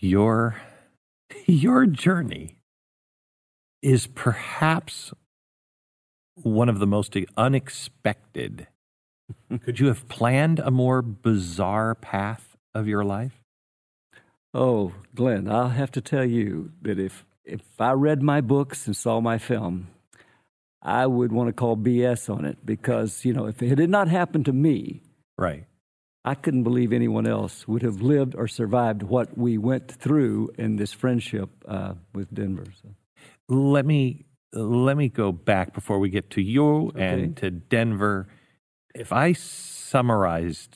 your your journey is perhaps one of the most unexpected. Could you have planned a more bizarre path of your life? Oh, Glenn, I'll have to tell you that if I read my books and saw my film, I would want to call BS on it because, if it had not happened to me, Right. I couldn't believe anyone else would have lived or survived what we went through in this friendship with Denver. So. Let me go back before we get to you and to Denver. If I summarized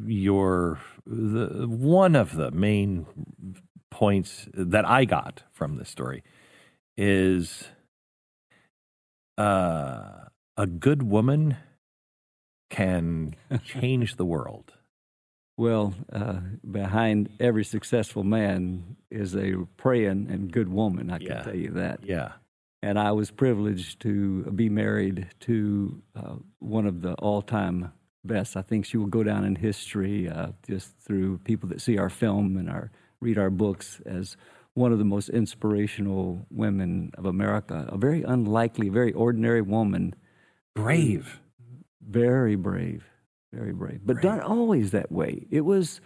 one of the main points that I got from this story is a good woman can change the world. Well, behind every successful man is a praying and good woman, I can tell you that. Yeah. And I was privileged to be married to one of the all-time best. I think she will go down in history just through people that see our film and read our books as one of the most inspirational women of America. A very unlikely, very ordinary woman. Brave. Very brave. Very brave. But not always that way. It was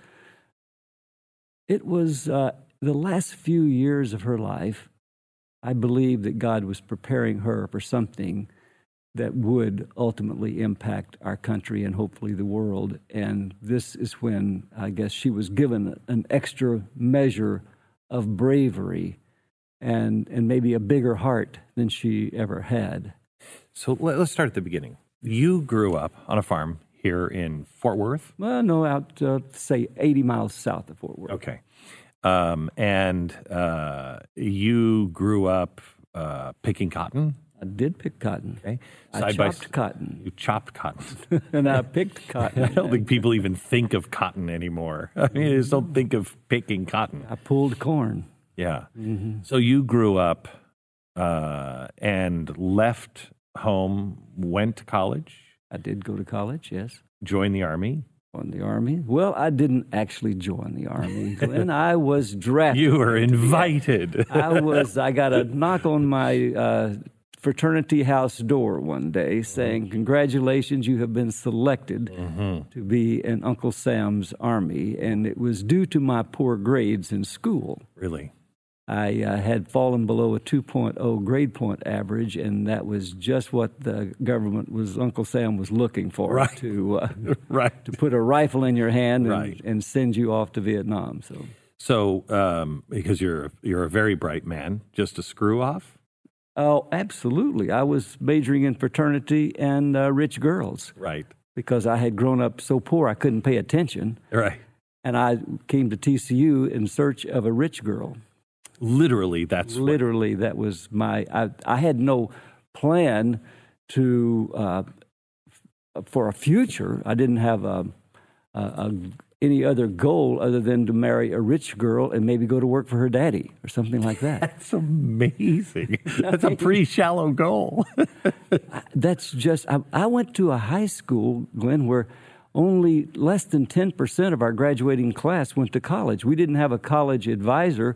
the last few years of her life, I believe that God was preparing her for something that would ultimately impact our country and hopefully the world. And this is when I guess she was given an extra measure of bravery and maybe a bigger heart than she ever had. So let's start at the beginning. You grew up on a farm here in Fort Worth? Well, no, out, say, 80 miles south of Fort Worth. Okay. And you grew up picking cotton? I did pick cotton. Okay. I chopped cotton. You chopped cotton. And I picked cotton. I don't think people even think of cotton anymore. I mean, they just don't think of picking cotton. I pulled corn. Yeah. Mm-hmm. So you grew up and left home, went to college? I did go to college, yes. Joined the Army? On the Army? Well, I didn't actually join the Army, Glenn. I was drafted. You were invited. I got a knock on my fraternity house door one day saying, "Congratulations, you have been selected to be in Uncle Sam's Army." And it was due to my poor grades in school. Really? I had fallen below a 2.0 grade point average, and that was just what the government Uncle Sam was looking for, right. to to put a rifle in your hand and send you off to Vietnam. So because you're a very bright man, just a screw off? Oh, absolutely. I was majoring in fraternity and rich girls. Right. Because I had grown up so poor I couldn't pay attention. Right. And I came to TCU in search of a rich girl. Literally, that was my. I had no plan to for a future. I didn't have any other goal other than to marry a rich girl and maybe go to work for her daddy or something like that. That's amazing. That's a pretty shallow goal. That's just. I went to a high school, Glenn, where only less than 10% of our graduating class went to college. We didn't have a college advisor.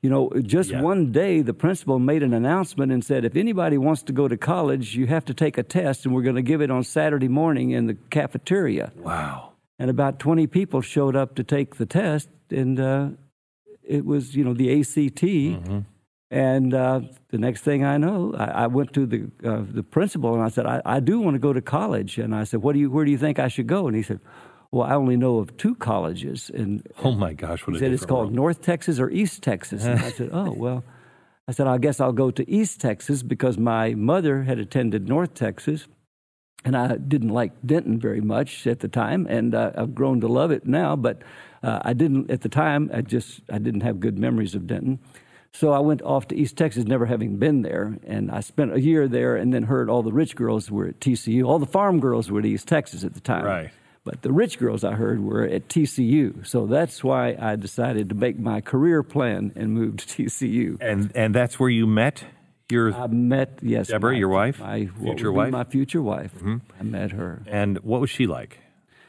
One day the principal made an announcement and said, if anybody wants to go to college, you have to take a test, and we're going to give it on Saturday morning in the cafeteria. Wow. And about 20 people showed up to take the test, and it was, the ACT. Mm-hmm. And the next thing I know, I went to the principal, and I said, I do want to go to college. And I said, where do you think I should go? And he said, well, I only know of two colleges. And oh, my gosh, what he said it's called world. North Texas or East Texas. And I said, oh, well, I guess I'll go to East Texas because my mother had attended North Texas, and I didn't like Denton very much at the time, and I've grown to love it now, but I didn't at the time. I didn't have good memories of Denton. So I went off to East Texas, never having been there, and I spent a year there and then heard all the rich girls were at TCU. All the farm girls were at East Texas at the time. Right. But the rich girls I heard were at TCU. So that's why I decided to make my career plan and move to TCU. And that's where you met Deborah, your wife? My future wife? My future wife. Mm-hmm. I met her. And what was she like?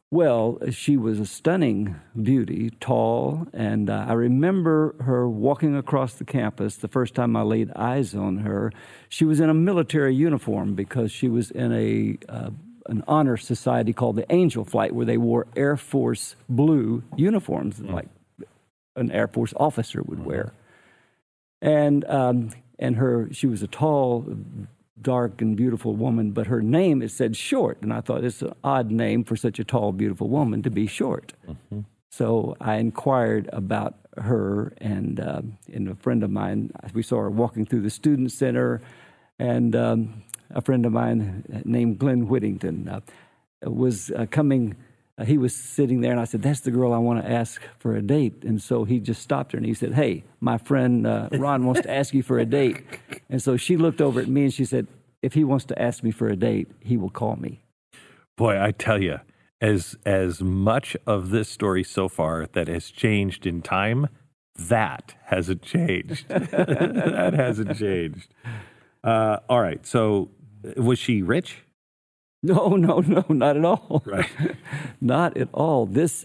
Well, she was a stunning beauty, tall, and I remember her walking across the campus the first time I laid eyes on her. She was in a military uniform because she was in an honor society called the Angel Flight, where they wore Air Force blue uniforms, like an Air Force officer would wear. And she was a tall, dark and beautiful woman, but her name, it said Short, and I thought it's an odd name for such a tall, beautiful woman to be Short. Mm-hmm. So I inquired about her, and a friend of mine, we saw her walking through the student center, and a friend of mine named Glenn Whittington was coming. He was sitting there, and I said, "That's the girl I want to ask for a date." And so he just stopped her, and he said, "Hey, my friend Ron wants to ask you for a date." And so she looked over at me, and she said, "If he wants to ask me for a date, he will call me." Boy, I tell you, as much of this story so far that has changed in time, that hasn't changed. That hasn't changed. All right, so was she rich? No, not at all. Right. Not at all. This,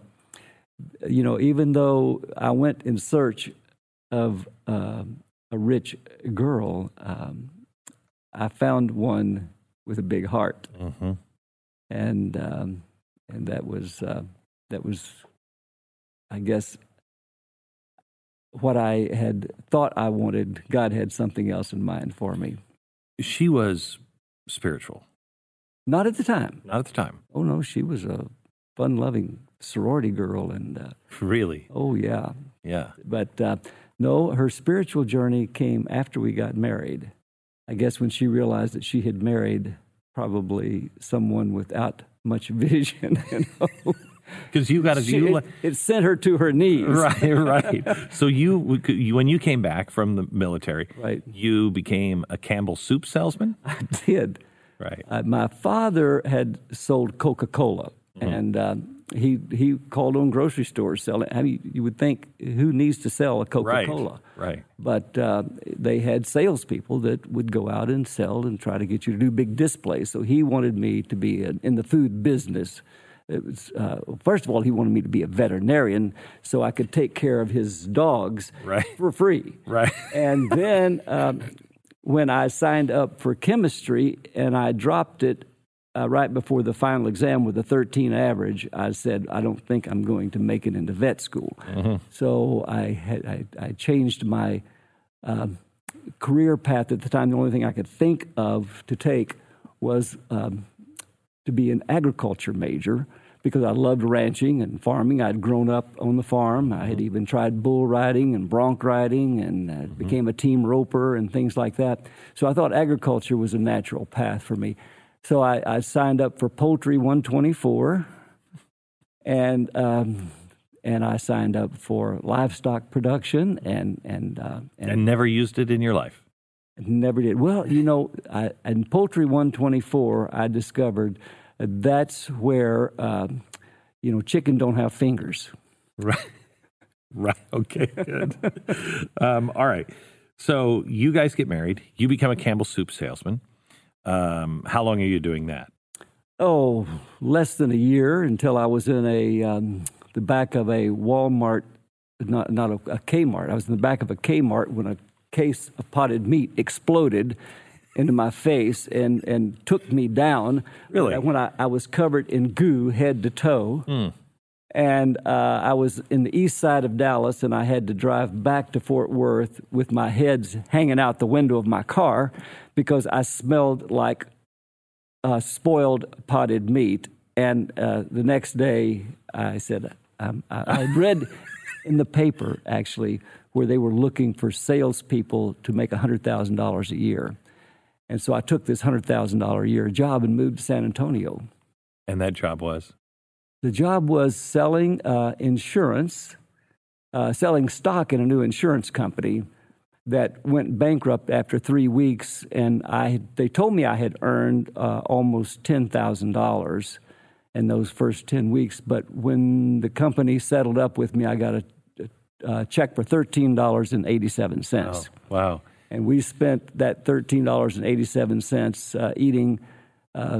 even though I went in search of a rich girl, I found one with a big heart, mm-hmm. and that was, I guess, what I had thought I wanted. God had something else in mind for me. She was spiritual. Not at the time. Not at the time. Oh, no, she was a fun-loving sorority girl. And really? Oh, yeah. Yeah. But no, her spiritual journey came after we got married. I guess when she realized that she had married probably someone without much vision. Because you got to it sent her to her knees. Right. So you, when you came back from the military, right, you became a Campbell soup salesman? I did. Right. My father had sold Coca-Cola, mm-hmm. and he called on grocery stores selling. I mean, you would think, who needs to sell a Coca-Cola? Right. But they had salespeople that would go out and sell and try to get you to do big displays. So he wanted me to be in the food business. It was, first of all, he wanted me to be a veterinarian so I could take care of his dogs for free. Right. And then when I signed up for chemistry and I dropped it right before the final exam with a 13 average, I said, I don't think I'm going to make it into vet school. Mm-hmm. So I changed my career path at the time. The only thing I could think of to take was to be an agriculture major, because I loved ranching and farming. I'd grown up on the farm. I had even tried bull riding and bronc riding, and became a team roper and things like that. So I thought agriculture was a natural path for me. So I signed up for Poultry 124, and I signed up for livestock production, and never used it in your life. Never did. Well, in Poultry 124, I discovered that's where, chicken don't have fingers. Right. Okay, good. All right. So you guys get married. You become a Campbell soup salesman. How long are you doing that? Oh, less than a year, until I was in the back of a Walmart, not a Kmart. I was in the back of a Kmart when a case of potted meat exploded into my face and took me down. Really? When I was covered in goo head to toe. Mm. And I was in the east side of Dallas, and I had to drive back to Fort Worth with my heads hanging out the window of my car because I smelled like spoiled potted meat. And the next day, I said, I read in the paper, actually, where they were looking for salespeople to make $100,000 a year. And so I took this $100,000 a year job and moved to San Antonio. And that job was? The job was selling insurance, selling stock in a new insurance company that went bankrupt after 3 weeks. And they told me I had earned almost $10,000 in those first 10 weeks. But when the company settled up with me, I got a check for $13.87. Oh, wow. And we spent that $13.87 eating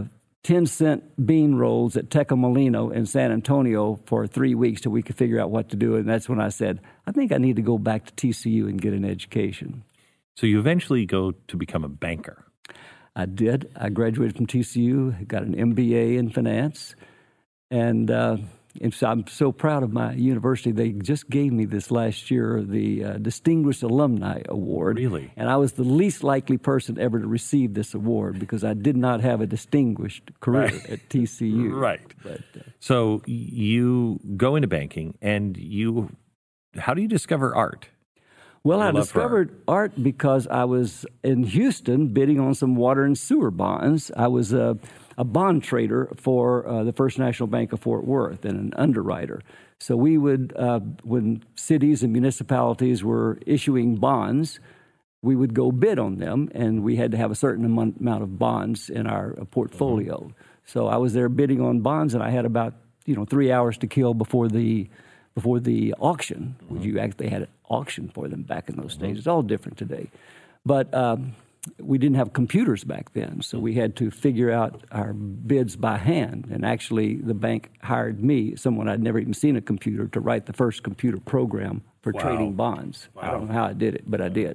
10-cent bean rolls at Tecomolino in San Antonio for 3 weeks till we could figure out what to do. And that's when I said, I think I need to go back to TCU and get an education. So you eventually go to become a banker. I did. I graduated from TCU, got an MBA in finance, and so I'm so proud of my university. They just gave me this last year the Distinguished Alumni Award. Really? And I was the least likely person ever to receive this award because I did not have a distinguished career at TCU. Right. But, so you go into banking, and how do you discover art? Well, I discovered art because I was in Houston bidding on some water and sewer bonds. I was a bond trader for the First National Bank of Fort Worth and an underwriter. So we would, when cities and municipalities were issuing bonds, we would go bid on them, and we had to have a certain amount of bonds in our portfolio. Mm-hmm. So I was there bidding on bonds, and I had about 3 hours to kill before the auction. Mm-hmm. They had an auction for them back in those days. It's all different today. But we didn't have computers back then, so we had to figure out our bids by hand. And actually, the bank hired me, someone I'd never even seen a computer, to write the first computer program for trading bonds. Wow. I don't know how I did it, but I did.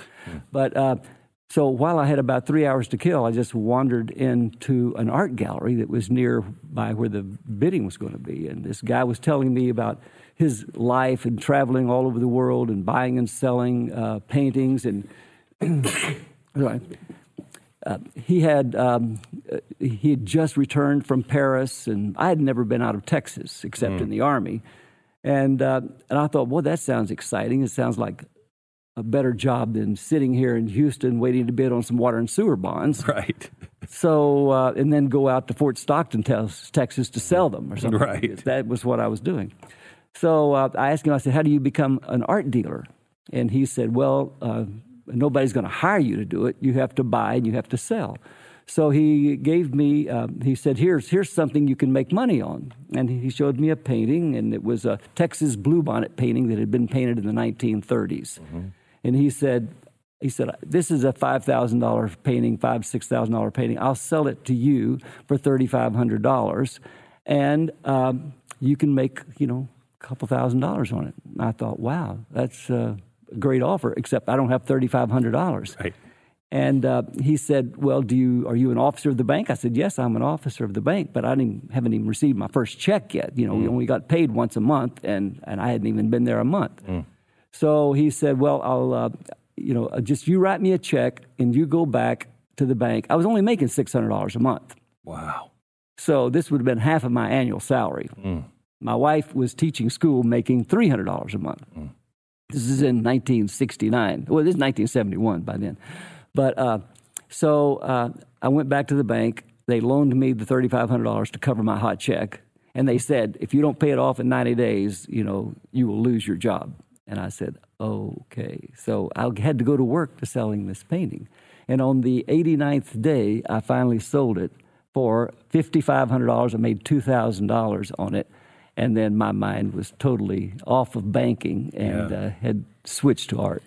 So while I had about 3 hours to kill, I just wandered into an art gallery that was nearby where the bidding was going to be. And this guy was telling me about his life and traveling all over the world and buying and selling paintings. And he had just returned from Paris, and I had never been out of Texas except in the Army. And I thought, well, that sounds exciting. It sounds like a better job than sitting here in Houston waiting to bid on some water and sewer bonds. Right. So, and then go out to Fort Stockton, Texas to sell them or something. Right. That was what I was doing. So I asked him, I said, how do you become an art dealer? And he said, well, nobody's going to hire you to do it. You have to buy and you have to sell. So he gave me, he said, here's something you can make money on. And he showed me a painting, and it was a Texas bluebonnet painting that had been painted in the 1930s. Mm-hmm. And he said, this is a $5,000 painting, $6,000 painting. I'll sell it to you for $3,500, and you can make, a couple $1,000s on it. And I thought, wow, that's a great offer, except I don't have $3,500. Right. And he said, well, are you an officer of the bank? I said, yes, I'm an officer of the bank, but I haven't even received my first check yet. We only got paid once a month, and I hadn't even been there a month. Mm. So he said, well, I'll, just you write me a check, and you go back to the bank. I was only making $600 a month. Wow. So this would have been half of my annual salary. Mm. My wife was teaching school making $300 a month. Mm. This is in 1969. Well, this is 1971 by then. But so I went back to the bank. They loaned me the $3,500 to cover my hot check. And they said, if you don't pay it off in 90 days, you will lose your job. And I said, okay. So I had to go to work to selling this painting. And on the 89th day, I finally sold it for $5,500. I made $2,000 on it. And then my mind was totally off of banking and had switched to art.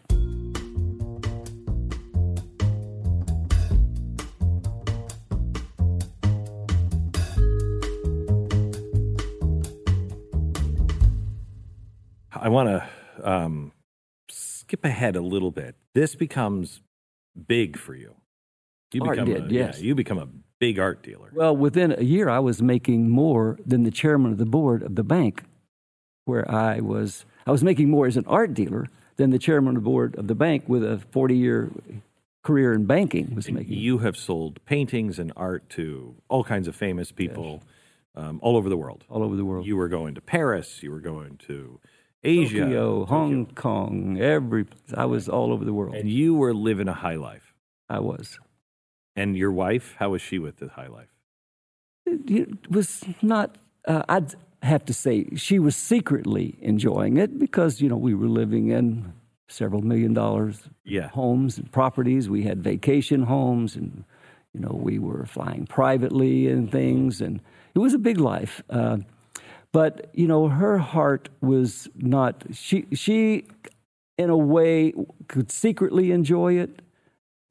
I want to skip ahead a little bit. This becomes big for you. Yes. You become a big art dealer. Well, within a year, I was making more than the chairman of the board of the bank, where I was making more as an art dealer than the chairman of the board of the bank with a 40-year career in banking was making. You have sold paintings and art to all kinds of famous people all over the world. All over the world. You were going to Paris. You were going to Asia, Tokyo, Hong Kong, every place. I was all over the world. And you were living a high life. I was. And your wife, how was she with the high life? It was not, I'd have to say, she was secretly enjoying it because, we were living in several $1 million homes and properties. We had vacation homes and, we were flying privately and things. And it was a big life. But, her heart was not, she in a way could secretly enjoy it,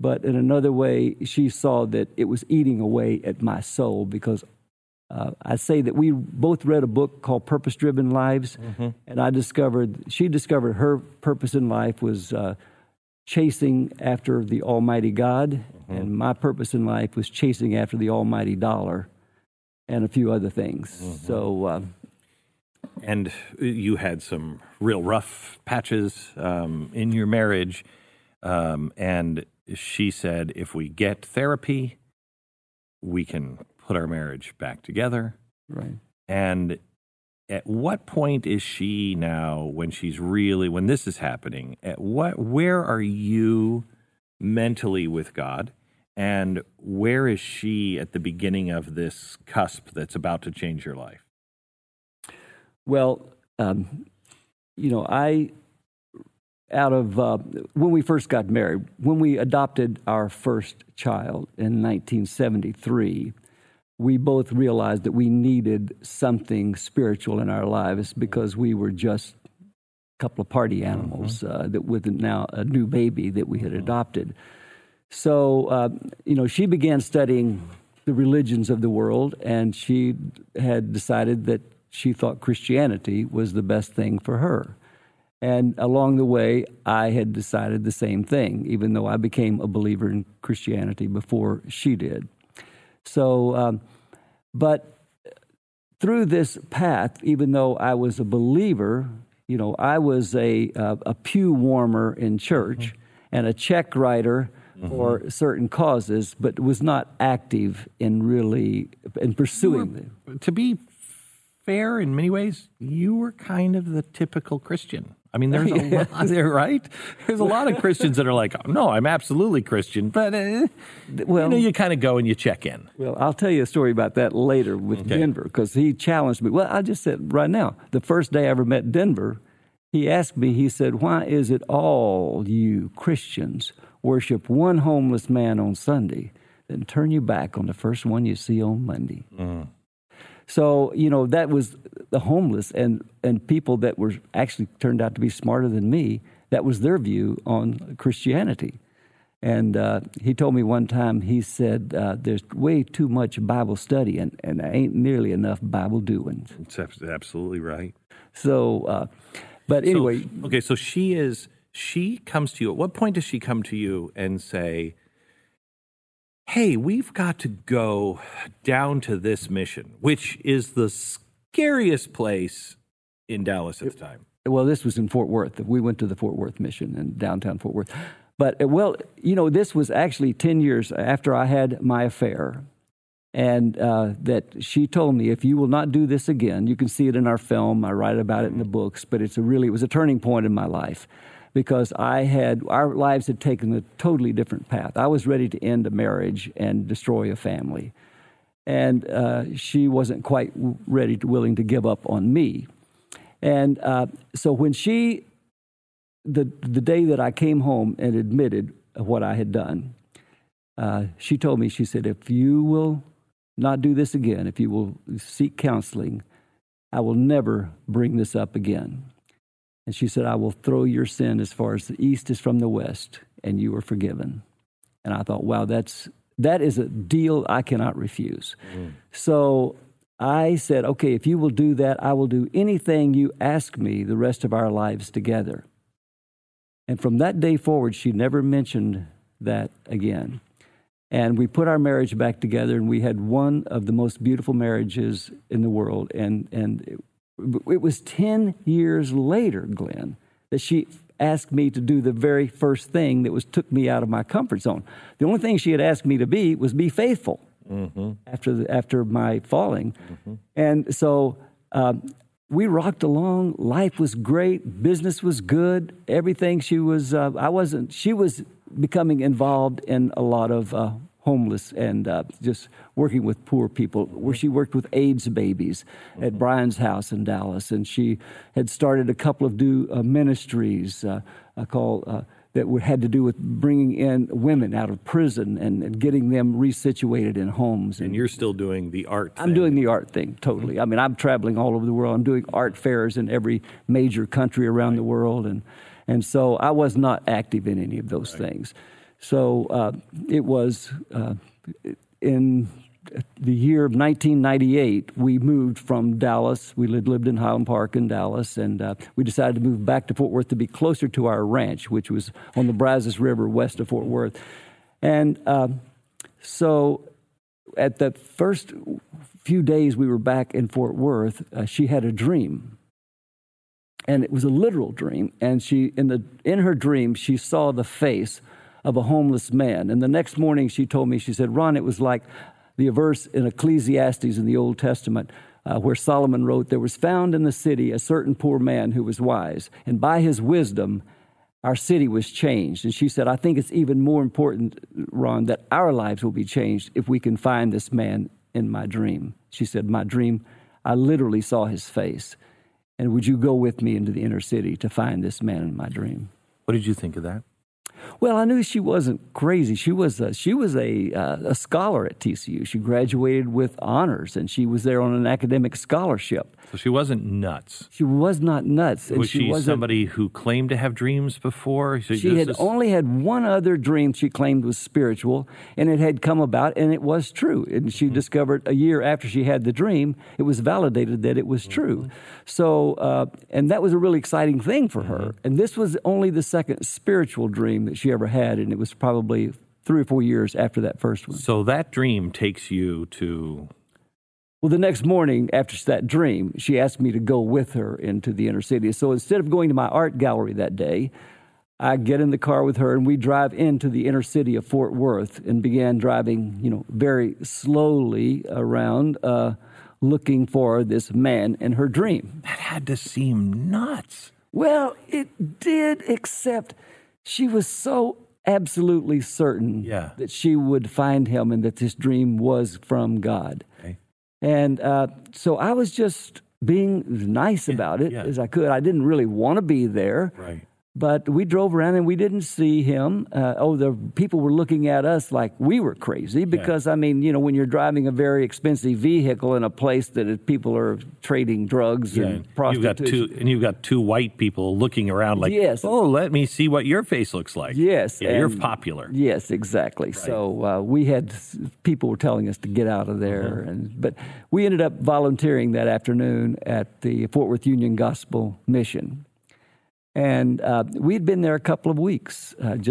but in another way, she saw that it was eating away at my soul because I say that we both read a book called Purpose Driven Lives, and she discovered her purpose in life was chasing after the Almighty God, and my purpose in life was chasing after the Almighty dollar and a few other things. So, and you had some real rough patches in your marriage, and she said, if we get therapy, we can put our marriage back together. Right. And at what point is she now, when this is happening, where are you mentally with God? And where is she at the beginning of this cusp that's about to change your life? Well, when we first got married, when we adopted our first child in 1973, we both realized that we needed something spiritual in our lives because we were just a couple of party animals that with now a new baby that we had adopted. So, she began studying the religions of the world, and she had decided that she thought Christianity was the best thing for her. And along the way, I had decided the same thing, even though I became a believer in Christianity before she did. So, but through this path, even though I was a believer, I was a pew warmer in church and a check writer for certain causes, but was not active in pursuing them. To be fair, in many ways, you were kind of the typical Christian. I mean, there's a lot there, right? There's a lot of Christians that are like, oh, no, I'm absolutely Christian. But, you kind of go and you check in. Well, I'll tell you a story about that later with Denver, because he challenged me. Well, I just said right now, the first day I ever met Denver, he asked me, he said, why is it all you Christians worship one homeless man on Sunday, then turn your back on the first one you see on Monday? So, that was the homeless and people that were actually turned out to be smarter than me. That was their view on Christianity. And he told me one time, he said, there's way too much Bible study and there ain't nearly enough Bible doing. That's absolutely right. So, but anyway. So she comes to you. At what point does she come to you and say, hey, we've got to go down to this mission, which is the scariest place in Dallas at the time? Well, this was in Fort Worth. We went to the Fort Worth mission in downtown Fort Worth. But, this was actually 10 years after I had my affair. And that she told me, if you will not do this again, you can see it in our film. I write about it in the books, but it was a turning point in my life. Because our lives had taken a totally different path. I was ready to end a marriage and destroy a family. And she wasn't quite willing to give up on me. And so when the day that I came home and admitted what I had done, she told me, she said, if you will not do this again, if you will seek counseling, I will never bring this up again. And she said, I will throw your sin as far as the east is from the west, and you are forgiven. And I thought, wow, that is a deal I cannot refuse. So I said, okay, if you will do that, I will do anything you ask me the rest of our lives together. And from that day forward, she never mentioned that again. And we put our marriage back together, and we had one of the most beautiful marriages in the world. And it was 10 years later, Glenn, that she asked me to do the very first thing that took me out of my comfort zone. The only thing she had asked me to be faithful after my falling. And so we rocked along. Life was great. Business was good. Everything she was becoming involved in a lot of homeless and just working with poor people, where she worked with AIDS babies at Brian's house in Dallas. And she had started a couple of ministries called that had to do with bringing in women out of prison and getting them resituated in homes. And you're still doing the art thing. I'm doing the art thing, totally. I mean, I'm traveling all over the world. I'm doing art fairs in every major country around the world. And so I was not active in any of those things. So it was in the year of 1998, we moved from Dallas. We lived in Highland Park in Dallas, and we decided to move back to Fort Worth to be closer to our ranch, which was on the Brazos River west of Fort Worth. And so at the first few days we were back in Fort Worth, she had a dream. And it was a literal dream. And she, in her dream, she saw the face of a homeless man. And the next morning she told me, she said, Ron, it was like the verse in Ecclesiastes in the Old Testament where Solomon wrote, there was found in the city a certain poor man who was wise, and by his wisdom our city was changed. And she said, I think it's even more important, Ron, that our lives will be changed if we can find this man in my dream. She said, my dream, I literally saw his face. And would you go with me into the inner city to find this man in my dream? What did you think of that? Well, I knew she wasn't crazy. She was a scholar at TCU. She graduated with honors, and she was there on an academic scholarship. So she wasn't nuts. She was not nuts. Was she somebody who claimed to have dreams before? She had only had one other dream she claimed was spiritual, and it had come about, and it was true. And she discovered a year after she had the dream, it was validated that it was true. So, and that was a really exciting thing for her. And this was only the second spiritual dream that she ever had, and it was probably 3 or 4 years after that first one. So that dream takes you to... Well, the next morning after that dream, she asked me to go with her into the inner city. So instead of going to my art gallery that day, I get in the car with her and we drive into the inner city of Fort Worth and began driving, very slowly around, looking for this man in her dream. That had to seem nuts. Well, it did, except she was so absolutely certain that she would find him and that this dream was from God. Okay. And so I was just being nice about it as I could. I didn't really want to be there. Right. But we drove around and we didn't see him. The people were looking at us like we were crazy because, when you're driving a very expensive vehicle in a place that people are trading drugs and prostitution. You've got two white people looking around like, oh, let me see what your face looks like. Yes. Yeah, you're popular. Yes, exactly. Right. So we had people were telling us to get out of there. But we ended up volunteering that afternoon at the Fort Worth Union Gospel Mission. And we'd been there a couple of weeks. I'd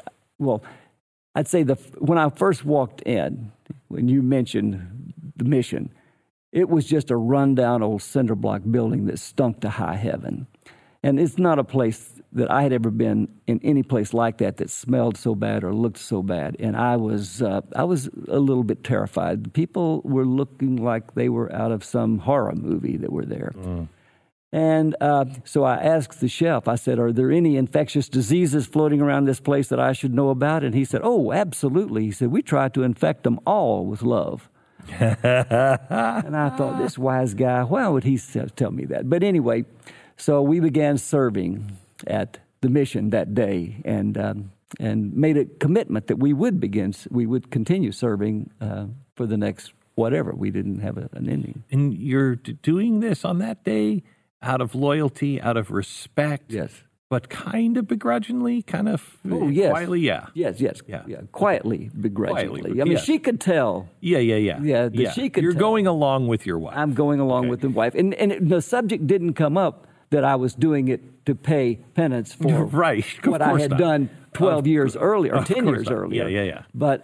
say when I first walked in, when you mentioned the mission, it was just a rundown old cinder block building that stunk to high heaven. And it's not a place that I had ever been in any place like that smelled so bad or looked so bad. And I was a little bit terrified. The people were looking like they were out of some horror movie that were there. And so I asked the chef, I said, are there any infectious diseases floating around this place that I should know about? And he said, oh, absolutely. He said, we try to infect them all with love. And I thought, this wise guy, why would he tell me that? But anyway, so we began serving at the mission that day and made a commitment that we would continue serving for the next whatever. We didn't have an ending. And you're doing this on that day out of loyalty, out of respect. Yes. But kind of begrudgingly, quietly, Yes. Quietly, begrudgingly. She could tell. Yeah. She could You're tell. going along with your wife. I'm going along with the wife. And the subject didn't come up that I was doing it to pay penance for what I had done 12 years earlier, or 10 years earlier. Yeah. But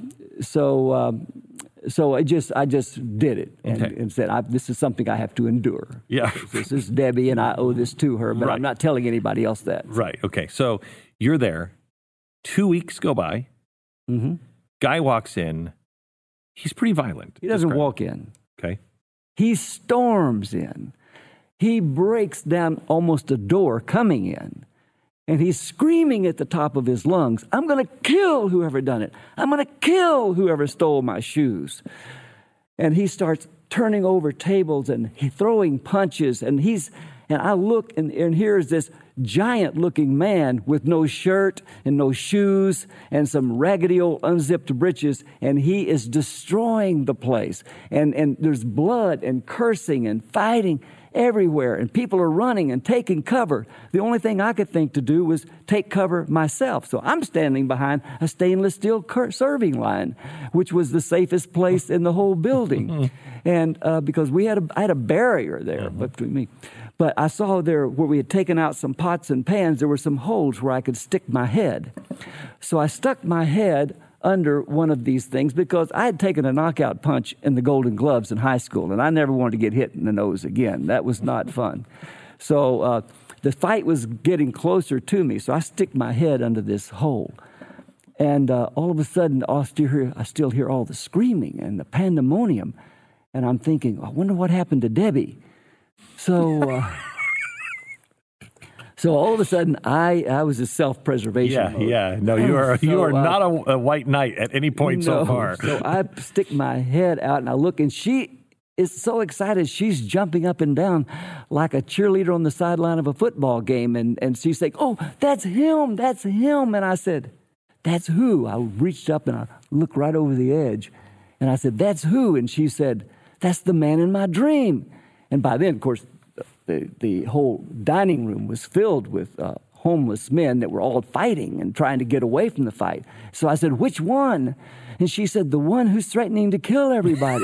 so I just did it and said, this is something I have to endure. Yeah. This is Debbie, and I owe this to her, but I'm not telling anybody else that. Right. Okay. So you're there. 2 weeks go by. Mm-hmm. Guy walks in. He's pretty violent. He doesn't walk in. Okay. He storms in. He breaks down almost a door coming in. And he's screaming at the top of his lungs, I'm going to kill whoever done it. I'm going to kill whoever stole my shoes. And he starts turning over tables and throwing punches. And I look, and here's this giant-looking man with no shirt and no shoes and some raggedy old unzipped breeches, and he is destroying the place. And there's blood and cursing and fighting. everywhere, and people are running and taking cover. The only thing I could think to do was take cover myself. So I'm standing behind a stainless steel serving line, which was the safest place in the whole building. And because I had a barrier there between me. But I saw there where we had taken out some pots and pans, there were some holes where I could stick my head. So I stuck my head under one of these things because I had taken a knockout punch in the Golden Gloves in high school, and I never wanted to get hit in the nose again. That was not fun. So the fight was getting closer to me, so I stick my head under this hole. And all of a sudden, I still hear all the screaming and the pandemonium. And I'm thinking, I wonder what happened to Debbie. So all of a sudden, I was a self-preservation mode. Yeah. No, you are not a white knight at any point so far. So I stick my head out and I look, and she is so excited. She's jumping up and down like a cheerleader on the sideline of a football game. And she's saying, oh, that's him. And I said, that's who? I reached up and I looked right over the edge. And I said, that's who? And she said, that's the man in my dream. And by then, of course, the whole dining room was filled with homeless men that were all fighting and trying to get away from the fight. So I said, which one? And she said, the one who's threatening to kill everybody.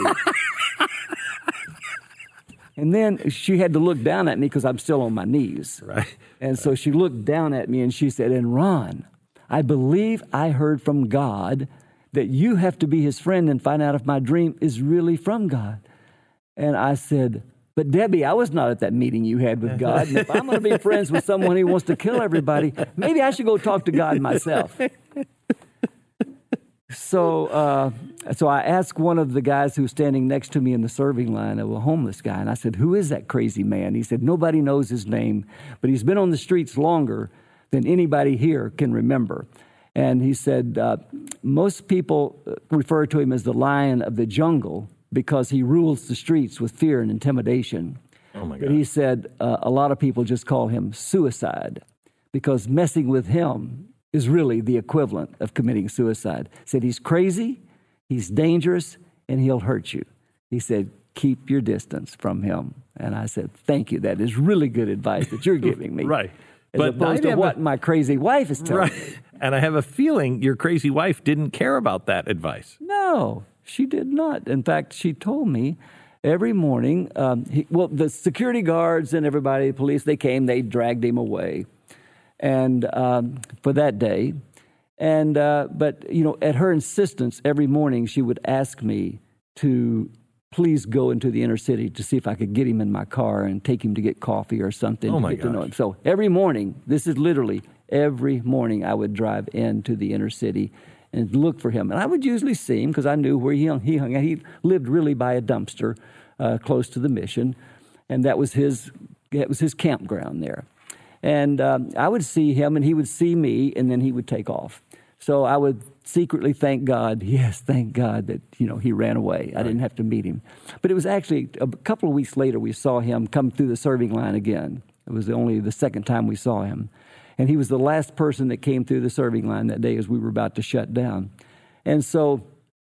And then she had to look down at me because I'm still on my knees. Right. And so she looked down at me and she said, and Ron, I believe I heard from God that you have to be his friend and find out if my dream is really from God. And I said, but Debbie, I was not at that meeting you had with God. And if I'm going to be friends with someone who wants to kill everybody, maybe I should go talk to God myself. So I asked one of the guys who was standing next to me in the serving line, a homeless guy, and I said, who is that crazy man? He said, nobody knows his name, but he's been on the streets longer than anybody here can remember. And he said, most people refer to him as the lion of the jungle because he rules the streets with fear and intimidation. Oh, my God. But he said a lot of people just call him suicide because messing with him is really the equivalent of committing suicide. He said he's crazy, he's dangerous, and he'll hurt you. He said, keep your distance from him. And I said, thank you. That is really good advice that you're giving me. Right. As opposed to what my crazy wife is telling me. And I have a feeling your crazy wife didn't care about that advice. No, she did not. In fact, she told me every morning, the security guards and everybody, the police, they came, they dragged him away and for that day. And but, at her insistence, every morning she would ask me to please go into the inner city to see if I could get him in my car and take him to get coffee or something to get to know him. So every morning, this is literally every morning I would drive into the inner city and look for him. And I would usually see him because I knew where he hung out. He lived really by a dumpster close to the mission, and that was his campground there. And I would see him, and he would see me, and then he would take off. So I would secretly thank God that, he ran away. I didn't have to meet him. But it was actually a couple of weeks later we saw him come through the serving line again. It was only the second time we saw him. And he was the last person that came through the serving line that day as we were about to shut down. And so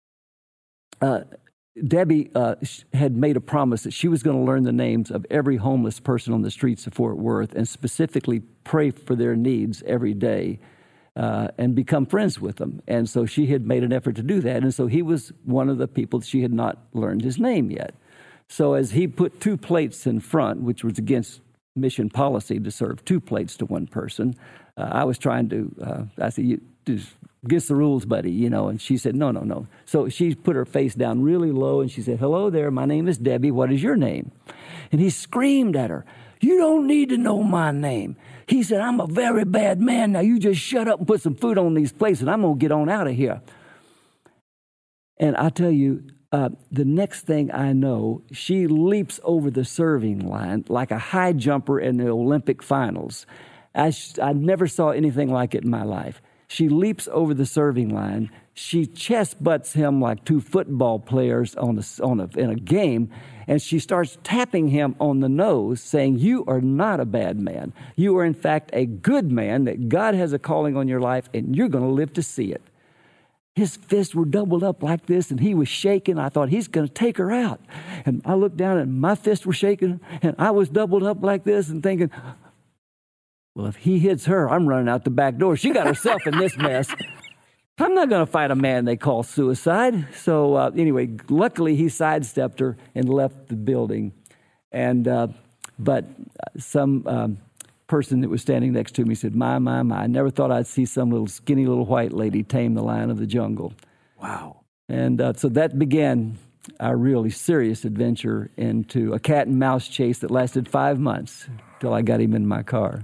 Debbie had made a promise that she was going to learn the names of every homeless person on the streets of Fort Worth and specifically pray for their needs every day. And become friends with them. And so she had made an effort to do that. And so he was one of the people she had not learned his name yet. So as he put 2 plates in front, which was against mission policy to serve 2 plates to one person, I was trying to, I said, you just against the rules, buddy, and she said, no. So she put her face down really low and she said, hello there, my name is Debbie, what is your name? And he screamed at her, you don't need to know my name. He said, I'm a very bad man. Now you just shut up and put some food on these plates and I'm going to get on out of here. And I tell you, the next thing I know, she leaps over the serving line like a high jumper in the Olympic finals. I never saw anything like it in my life. She leaps over the serving line. She chest butts him like 2 football players in a game. And she starts tapping him on the nose, saying, you are not a bad man. You are, in fact, a good man, that God has a calling on your life, and you're going to live to see it. his fists were doubled up like this, and he was shaking. I thought, he's going to take her out. And I looked down, and my fists were shaking, and I was doubled up like this and thinking, well, if he hits her, I'm running out the back door. She got herself in this mess. I'm not going to fight a man they call suicide. So anyway, luckily he sidestepped her and left the building. And but some person that was standing next to me said, my, I never thought I'd see some little skinny little white lady tame the lion of the jungle. Wow. And so that began our really serious adventure into a cat and mouse chase that lasted 5 months till I got him in my car.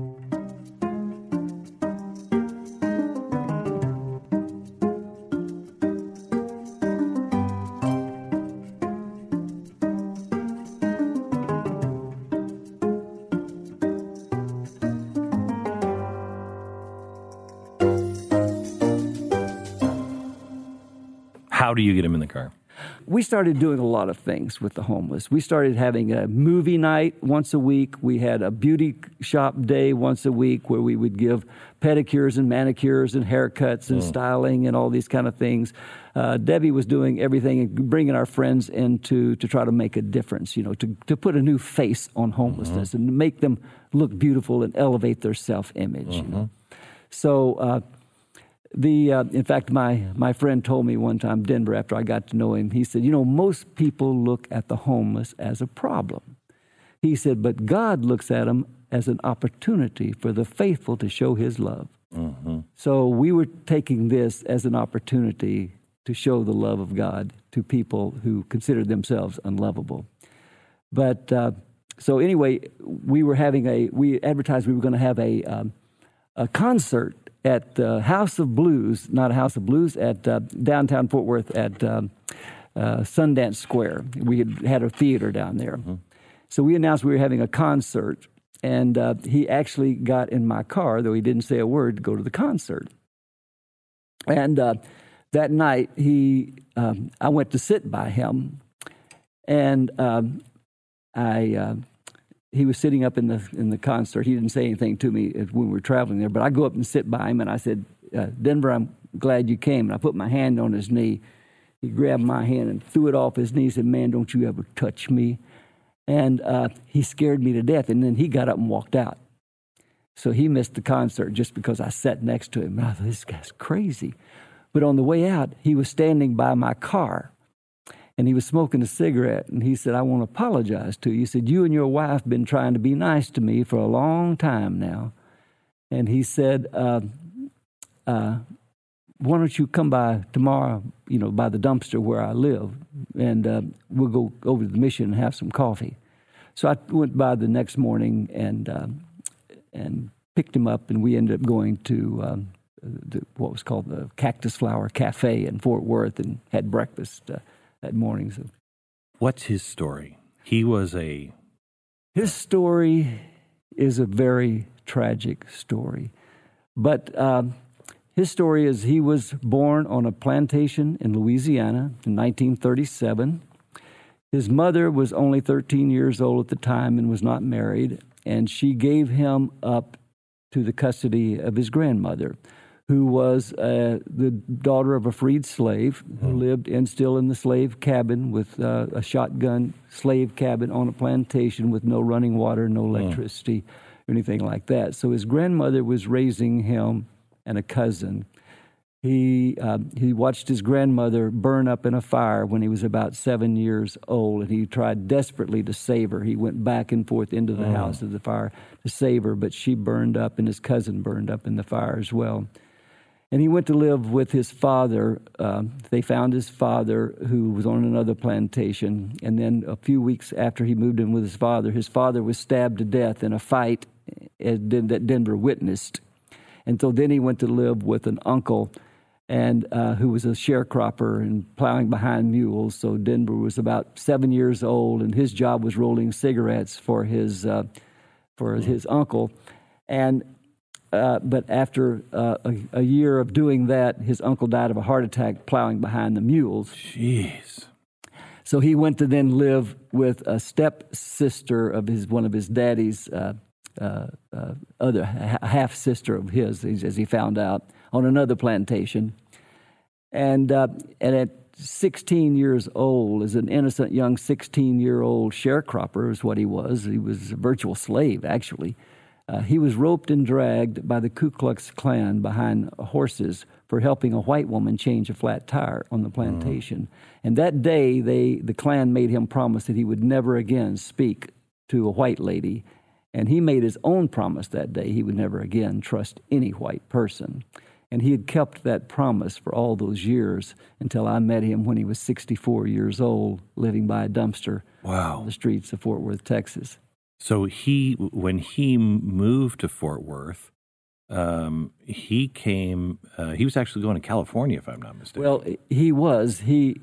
How do you get him in the car? We started doing a lot of things with the homeless. We started having a movie night once a week. We had a beauty shop day once a week where we would give pedicures and manicures and haircuts and styling and all these kind of things. Debbie was doing everything and bringing our friends in to try to make a difference, to put a new face on homelessness and make them look beautiful and elevate their self-image. So in fact, my friend told me one time, Denver, after I got to know him, he said, most people look at the homeless as a problem. He said, but God looks at them as an opportunity for the faithful to show his love. So we were taking this as an opportunity to show the love of God to people who considered themselves unlovable. But so anyway, we advertised we were going to have a concert at House of Blues, not a House of Blues, at downtown Fort Worth at Sundance Square. We had a theater down there. So we announced we were having a concert, and he actually got in my car, though he didn't say a word, to go to the concert. And that night, I went to sit by him, and he was sitting up in the concert. He didn't say anything to me when we were traveling there, but I go up and sit by him, and I said, Denver, I'm glad you came. And I put my hand on his knee. He grabbed my hand and threw it off his knee and said, man, don't you ever touch me. And he scared me to death, and then he got up and walked out. So he missed the concert just because I sat next to him. And I thought, this guy's crazy. But on the way out, he was standing by my car, and he was smoking a cigarette, and he said, I want to apologize to you. He said, you and your wife have been trying to be nice to me for a long time now. And he said, why don't you come by tomorrow, by the dumpster where I live, and we'll go over to the Mission and have some coffee. So I went by the next morning and picked him up, and we ended up going to what was called the Cactus Flower Cafe in Fort Worth and had breakfast that morning. So, what's his story? His story is a very tragic story. But his story is he was born on a plantation in Louisiana in 1937. His mother was only 13 years old at the time and was not married, and she gave him up to the custody of his grandmother, who was the daughter of a freed slave who lived still in the slave cabin with a shotgun slave cabin on a plantation with no running water, no electricity, or anything like that. So his grandmother was raising him and a cousin. He watched his grandmother burn up in a fire when he was about 7 years old, and he tried desperately to save her. He went back and forth into the house of the fire to save her, but she burned up, and his cousin burned up in the fire as well. And he went to live with his father. They found his father, who was on another plantation. And then a few weeks after he moved in with his father was stabbed to death in a fight that Denver witnessed. And so then he went to live with an uncle and who was a sharecropper and plowing behind mules. So Denver was about 7 years old, and his job was rolling cigarettes for his uncle. And but after a year of doing that, his uncle died of a heart attack plowing behind the mules. Jeez. So he went to then live with a stepsister of one of his daddy's other half sister of his, as he found out, on another plantation. And at 16 years old, as an innocent young 16-year-old sharecropper is what he was. He was a virtual slave, actually. He was roped and dragged by the Ku Klux Klan behind horses for helping a white woman change a flat tire on the plantation. And that day, the Klan made him promise that he would never again speak to a white lady. And he made his own promise that day. He would never again trust any white person. And he had kept that promise for all those years until I met him when he was 64 years old, living by a dumpster on the streets of Fort Worth, Texas. So when he moved to Fort Worth, he was actually going to California, if I'm not mistaken. Well, he was. He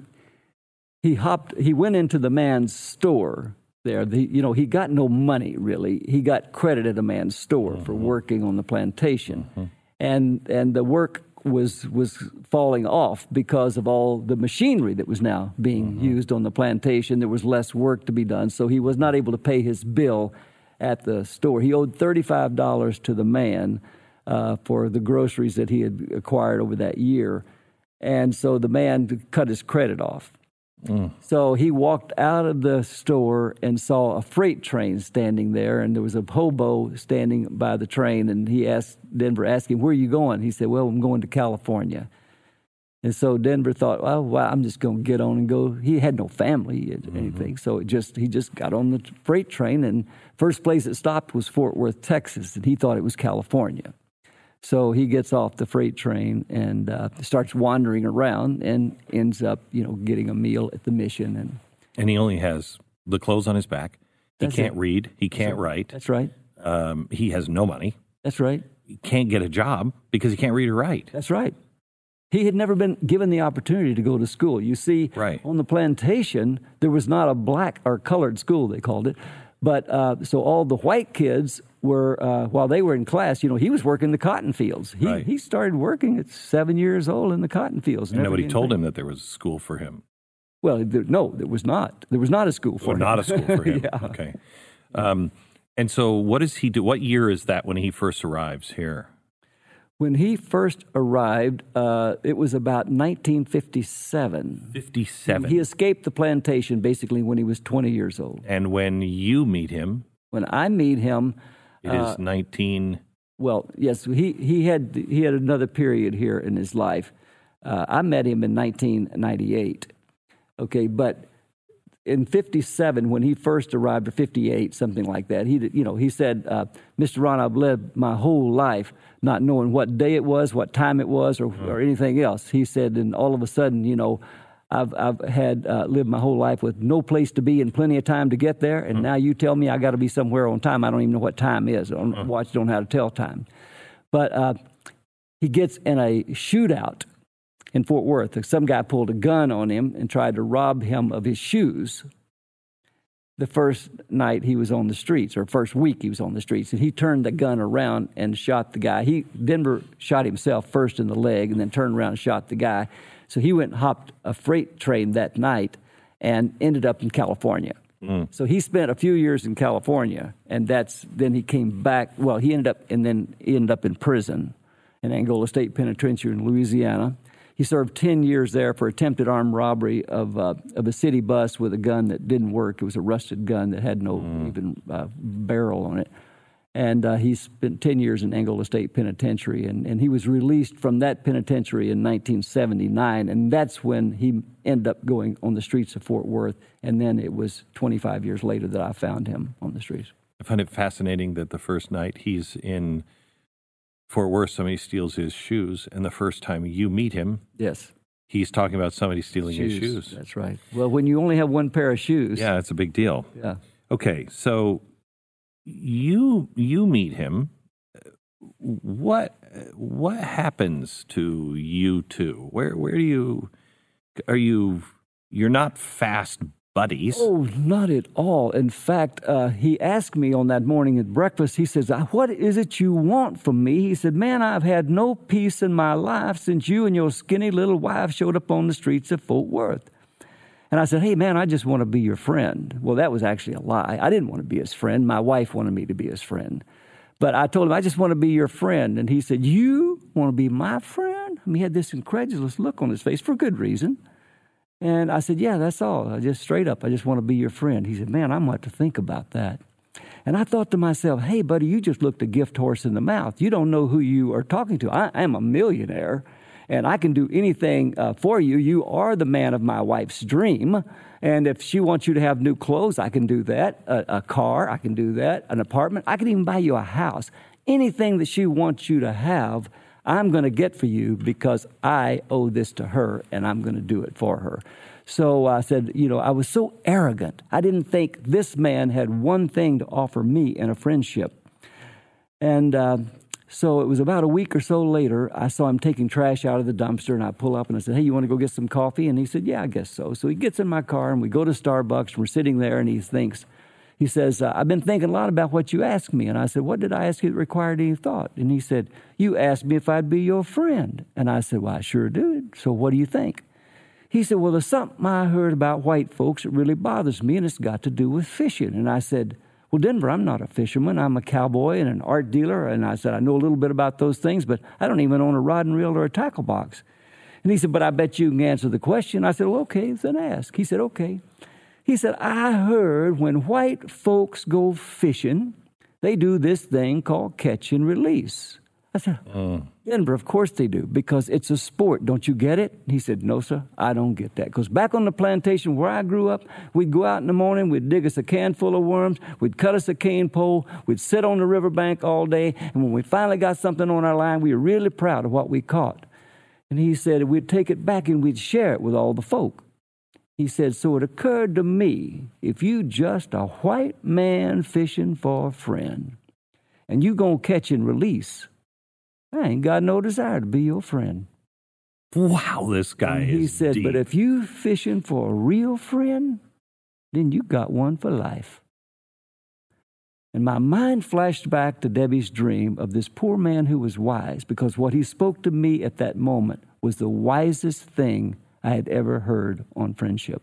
went into the man's store there. He got no money, really. He got credit at a man's store for working on the plantation. And the work was falling off because of all the machinery that was now being used on the plantation. There was less work to be done, so he was not able to pay his bill at the store. He owed $35 to the man for the groceries that he had acquired over that year. And so the man cut his credit off. So he walked out of the store and saw a freight train standing there, and there was a hobo standing by the train, and Denver asked him, "Where are you going?" He said, "Well, I'm going to California." And so Denver thought, well, I'm just going to get on and go. He had no family or anything, so he just got on the freight train, and first place it stopped was Fort Worth, Texas, and he thought it was California. So he gets off the freight train and starts wandering around and ends up, getting a meal at the mission. And he only has the clothes on his back. He can't read. He can't write. That's right. He has no money. That's right. He can't get a job because he can't read or write. That's right. He had never been given the opportunity to go to school. You see, on the plantation, there was not a black or colored school, they called it. But so all the white kids were, while they were in class, he was working the cotton fields. He started working at 7 years old in the cotton fields. And nobody told him that there was a school for him. Well, no, there was not. There was not a school for him. Not a school for him. Yeah. Okay. And so what does he do? What year is that when he first arrives here? When he first arrived, it was about 1957. 57. He escaped the plantation basically when he was 20 years old. And when you meet him? When I meet him, it is 19. Well, yes, he had another period here in his life. I met him in 1998. Okay, but in 57, when he first arrived, or 58, something like that, he said, "Mr. Ron, I've lived my whole life not knowing what day it was, what time it was, or anything else." He said, and all of a sudden, I've had lived my whole life with no place to be and plenty of time to get there, and now you tell me I got to be somewhere on time. I don't even know what time is. Watch don't know how to tell time. But he gets in a shootout in Fort Worth. Some guy pulled a gun on him and tried to rob him of his shoes the first night he was on the streets, or first week he was on the streets. And he turned the gun around and shot the guy. Denver shot himself first in the leg and then turned around and shot the guy. So he went and hopped a freight train that night and ended up in California. So he spent a few years in California, and then he came back. Well, he ended up in prison in Angola State Penitentiary in Louisiana. He served 10 years there for attempted armed robbery of a city bus with a gun that didn't work. It was a rusted gun that had no even barrel on it. And he spent 10 years in Angola State Penitentiary, and he was released from that penitentiary in 1979, and that's when he ended up going on the streets of Fort Worth, and then it was 25 years later that I found him on the streets. I find it fascinating that the first night he's in Fort Worth, somebody steals his shoes, and the first time you meet him, yes, he's talking about somebody stealing his shoes. That's right. Well, when you only have one pair of shoes. Yeah, it's a big deal. Yeah. Okay, so you meet him. What happens to you two? Where do you're not fast buddies? Oh, not at all. In fact, he asked me on that morning at breakfast, he says, "What is it you want from me?" He said, "Man, I've had no peace in my life since you and your skinny little wife showed up on the streets of Fort Worth." And I said, "Hey, man, I just want to be your friend." Well, that was actually a lie. I didn't want to be his friend. My wife wanted me to be his friend. But I told him, "I just want to be your friend." And he said, "You want to be my friend? I mean, he had this incredulous look on his face for good reason. And I said, yeah, that's all. I just straight up, I just want to be your friend. He said, man, I'm going to have to think about that. And I thought to myself, hey, buddy, you just looked a gift horse in the mouth. You don't know who you are talking to. I am a millionaire, and I can do anything for you. You are the man of my wife's dream. And if she wants you to have new clothes, I can do that. A car, I can do that. An apartment, I can even buy you a house. Anything that she wants you to have, I'm going to get for you because I owe this to her, and I'm going to do it for her. So I said, I was so arrogant. I didn't think this man had one thing to offer me in a friendship. And so it was about a week or so later, I saw him taking trash out of the dumpster, and I pull up and I said, hey, you want to go get some coffee? And he said, yeah, I guess so. So he gets in my car, and we go to Starbucks, and we're sitting there, and he says, I've been thinking a lot about what you asked me. And I said, what did I ask you that required any thought? And he said, you asked me if I'd be your friend. And I said, well, I sure did. So what do you think? He said, well, there's something I heard about white folks that really bothers me, and it's got to do with fishing. And I said, well, Denver, I'm not a fisherman. I'm a cowboy and an art dealer. And I said, I know a little bit about those things, but I don't even own a rod and reel or a tackle box. And he said, but I bet you can answer the question. I said, well, okay, then ask. He said, okay. He said, I heard when white folks go fishing, they do this thing called catch and release. I said, Denver, of course they do, because it's a sport. Don't you get it? He said, no, sir, I don't get that. Because back on the plantation where I grew up, we'd go out in the morning, we'd dig us a can full of worms, we'd cut us a cane pole, we'd sit on the riverbank all day, and when we finally got something on our line, we were really proud of what we caught. And he said we'd take it back and we'd share it with all the folk. He said, so it occurred to me, if you just a white man fishing for a friend, and you gonna catch and release, I ain't got no desire to be your friend. Wow, this guy and is he said, deep. But if you fishing for a real friend, then you got one for life. And my mind flashed back to Debbie's dream of this poor man who was wise, because what he spoke to me at that moment was the wisest thing I had ever heard on friendship.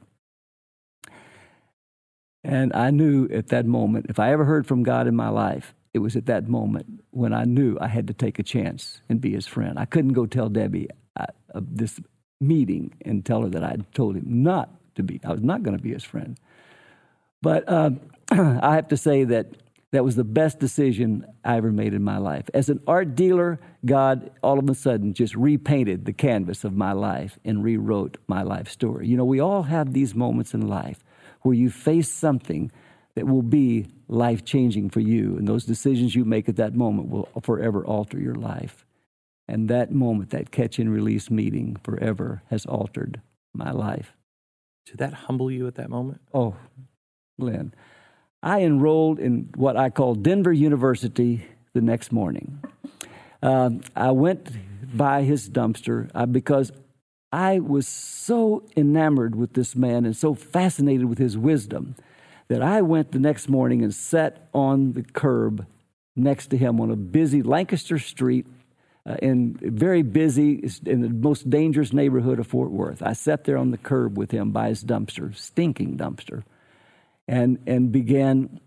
And I knew at that moment, if I ever heard from God in my life, it was at that moment when I knew I had to take a chance and be his friend. I couldn't go tell Debbie of this meeting and tell her that I had told him not to be. I was not going to be his friend. But I have to say that was the best decision I ever made in my life. As an art dealer, God all of a sudden just repainted the canvas of my life and rewrote my life story. We all have these moments in life where you face something that will be life-changing for you, and those decisions you make at that moment will forever alter your life. And that moment, that catch-and-release meeting forever has altered my life. Did that humble you at that moment? Oh, Glenn, I enrolled in what I call Denver University the next morning. I went by his dumpster because I was so enamored with this man and so fascinated with his wisdom that I went the next morning and sat on the curb next to him on a busy Lancaster Street, very busy, in the most dangerous neighborhood of Fort Worth. I sat there on the curb with him by his dumpster, stinking dumpster, and began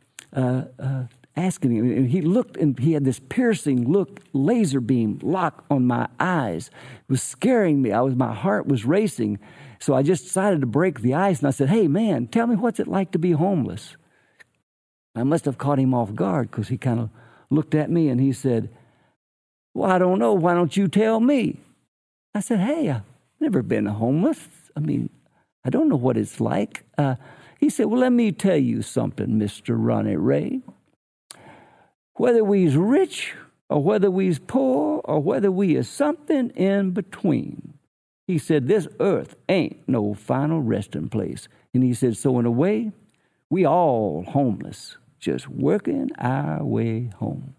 asking him. And he looked, and he had this piercing look, laser beam lock on my eyes. It was scaring me. My heart was racing. So I just decided to break the ice, and I said, hey, man, tell me what's it like to be homeless. I must have caught him off guard because he kind of looked at me, and he said, well, I don't know. Why don't you tell me? I said, hey, I've never been homeless. I mean, I don't know what it's like. He said, well, let me tell you something, Mr. Ronnie Ray. Whether we's rich or whether we's poor or whether we is something in between, he said, this earth ain't no final resting place. And he said, so in a way, we all homeless, just working our way home.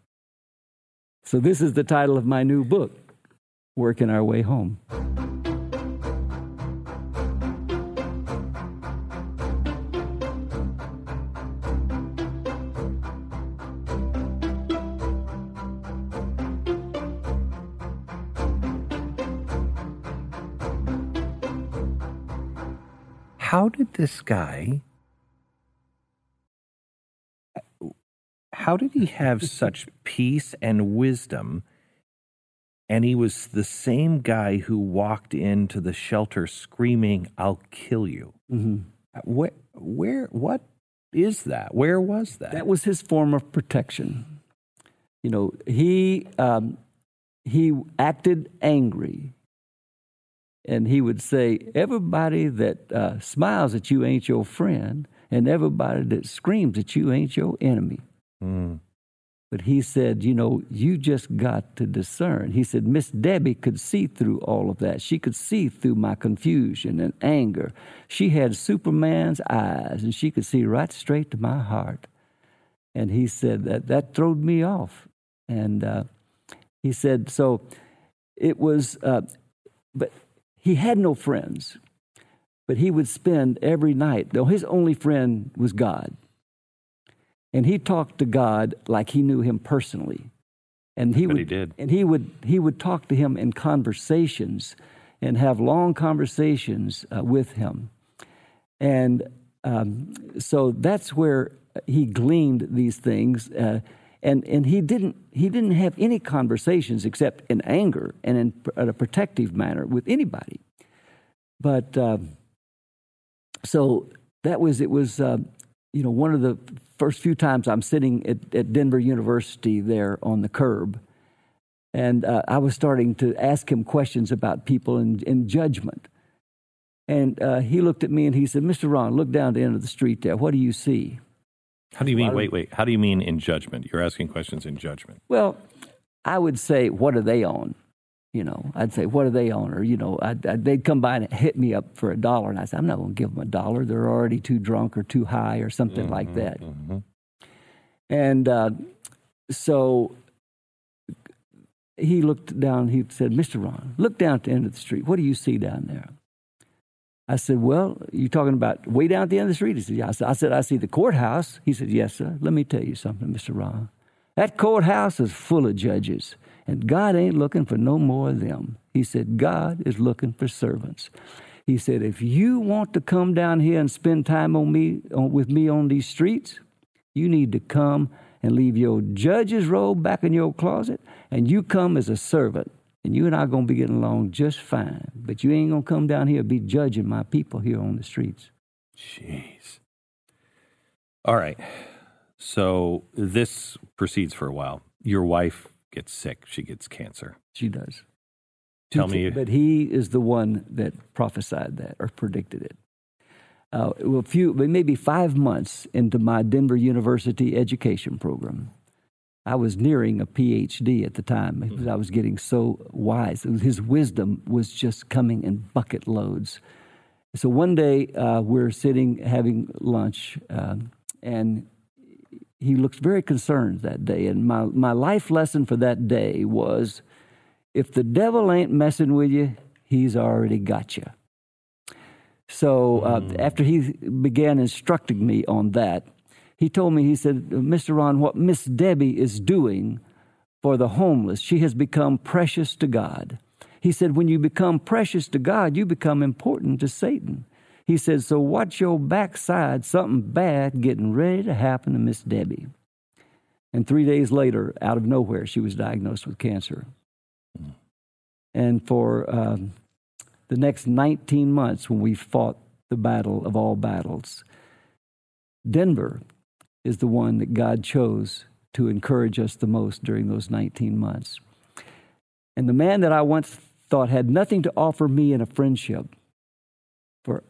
So this is the title of my new book, Working Our Way Home. How did this guy, how did he have such peace and wisdom And he was the same guy who walked into the shelter screaming, "I'll kill you." Mm-hmm. What is that? Where was that? That was his form of protection. You know, he acted angry, and he would say, "Everybody that smiles at you ain't your friend, and everybody that screams at you ain't your enemy." Mm. But he said, you know, you just got to discern. He said, Miss Debbie could see through all of that. She could see through my confusion and anger. She had Superman's eyes, and she could see right straight to my heart. And he said that throwed me off. And he said, so it was, but he had no friends. But he would spend every night, though his only friend was God. And he talked to God like he knew him personally. And he did. And he would talk to him in conversations and have long conversations with him. And so that's where he gleaned these things. And he didn't have any conversations except in anger and in a protective manner with anybody. But so it was one of the first few times I'm sitting at Denver University there on the curb, and I was starting to ask him questions about people in judgment. And he looked at me and he said, "Mr. Ron, look down the end of the street there. What do you see?" How do you mean, wait, how do you mean in judgment? You're asking questions in judgment. Well, I would say, what are they on? You know, I'd say, what are they on? Or, you know, they'd come by and hit me up for $1. And I said, I'm not going to give them $1. They're already too drunk or too high or something like that. Mm-hmm. And so he looked down, he said, "Mr. Ron, look down at the end of the street. What do you see down there?" I said, "Well, you talking about way down at the end of the street?" He said, "Yeah." I said, "I see the courthouse." He said, "Yes, sir. Let me tell you something, Mr. Ron. That courthouse is full of judges. And God ain't looking for no more of them." He said, "God is looking for servants." He said, "If you want to come down here and spend time with me on these streets, you need to come and leave your judge's robe back in your closet, and you come as a servant. And you and I are going to be getting along just fine. But you ain't going to come down here and be judging my people here on the streets." Jeez. All right. So this proceeds for a while. Your wife gets sick. She gets cancer. She does. Tell me. But he is the one that prophesied that or predicted it. Maybe 5 months into my Denver University education program, I was nearing a PhD at the time because I was getting so wise. His wisdom was just coming in bucket loads. So one day we're sitting having lunch, and he looked very concerned that day. And my life lesson for that day was, if the devil ain't messing with you, he's already got you. So after he began instructing me on that, he told me, he said, "Mr. Ron, what Miss Debbie is doing for the homeless, she has become precious to God." He said, "When you become precious to God, you become important to Satan." He said, "So watch your backside, something bad getting ready to happen to Miss Debbie." And 3 days later, out of nowhere, she was diagnosed with cancer. And for the next 19 months, when we fought the battle of all battles, Denver is the one that God chose to encourage us the most during those 19 months. And the man that I once thought had nothing to offer me in a friendship, for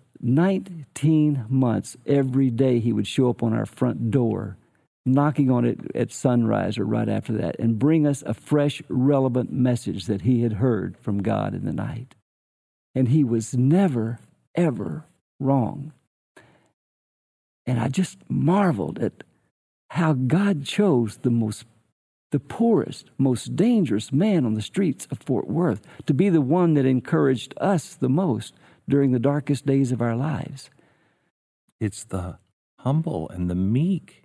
19 months, every day he would show up on our front door, knocking on it at sunrise or right after that, and bring us a fresh, relevant message that he had heard from God in the night. And he was never, ever wrong. And I just marveled at how God chose the poorest, most dangerous man on the streets of Fort Worth to be the one that encouraged us the most during the darkest days of our lives. It's the humble and the meek.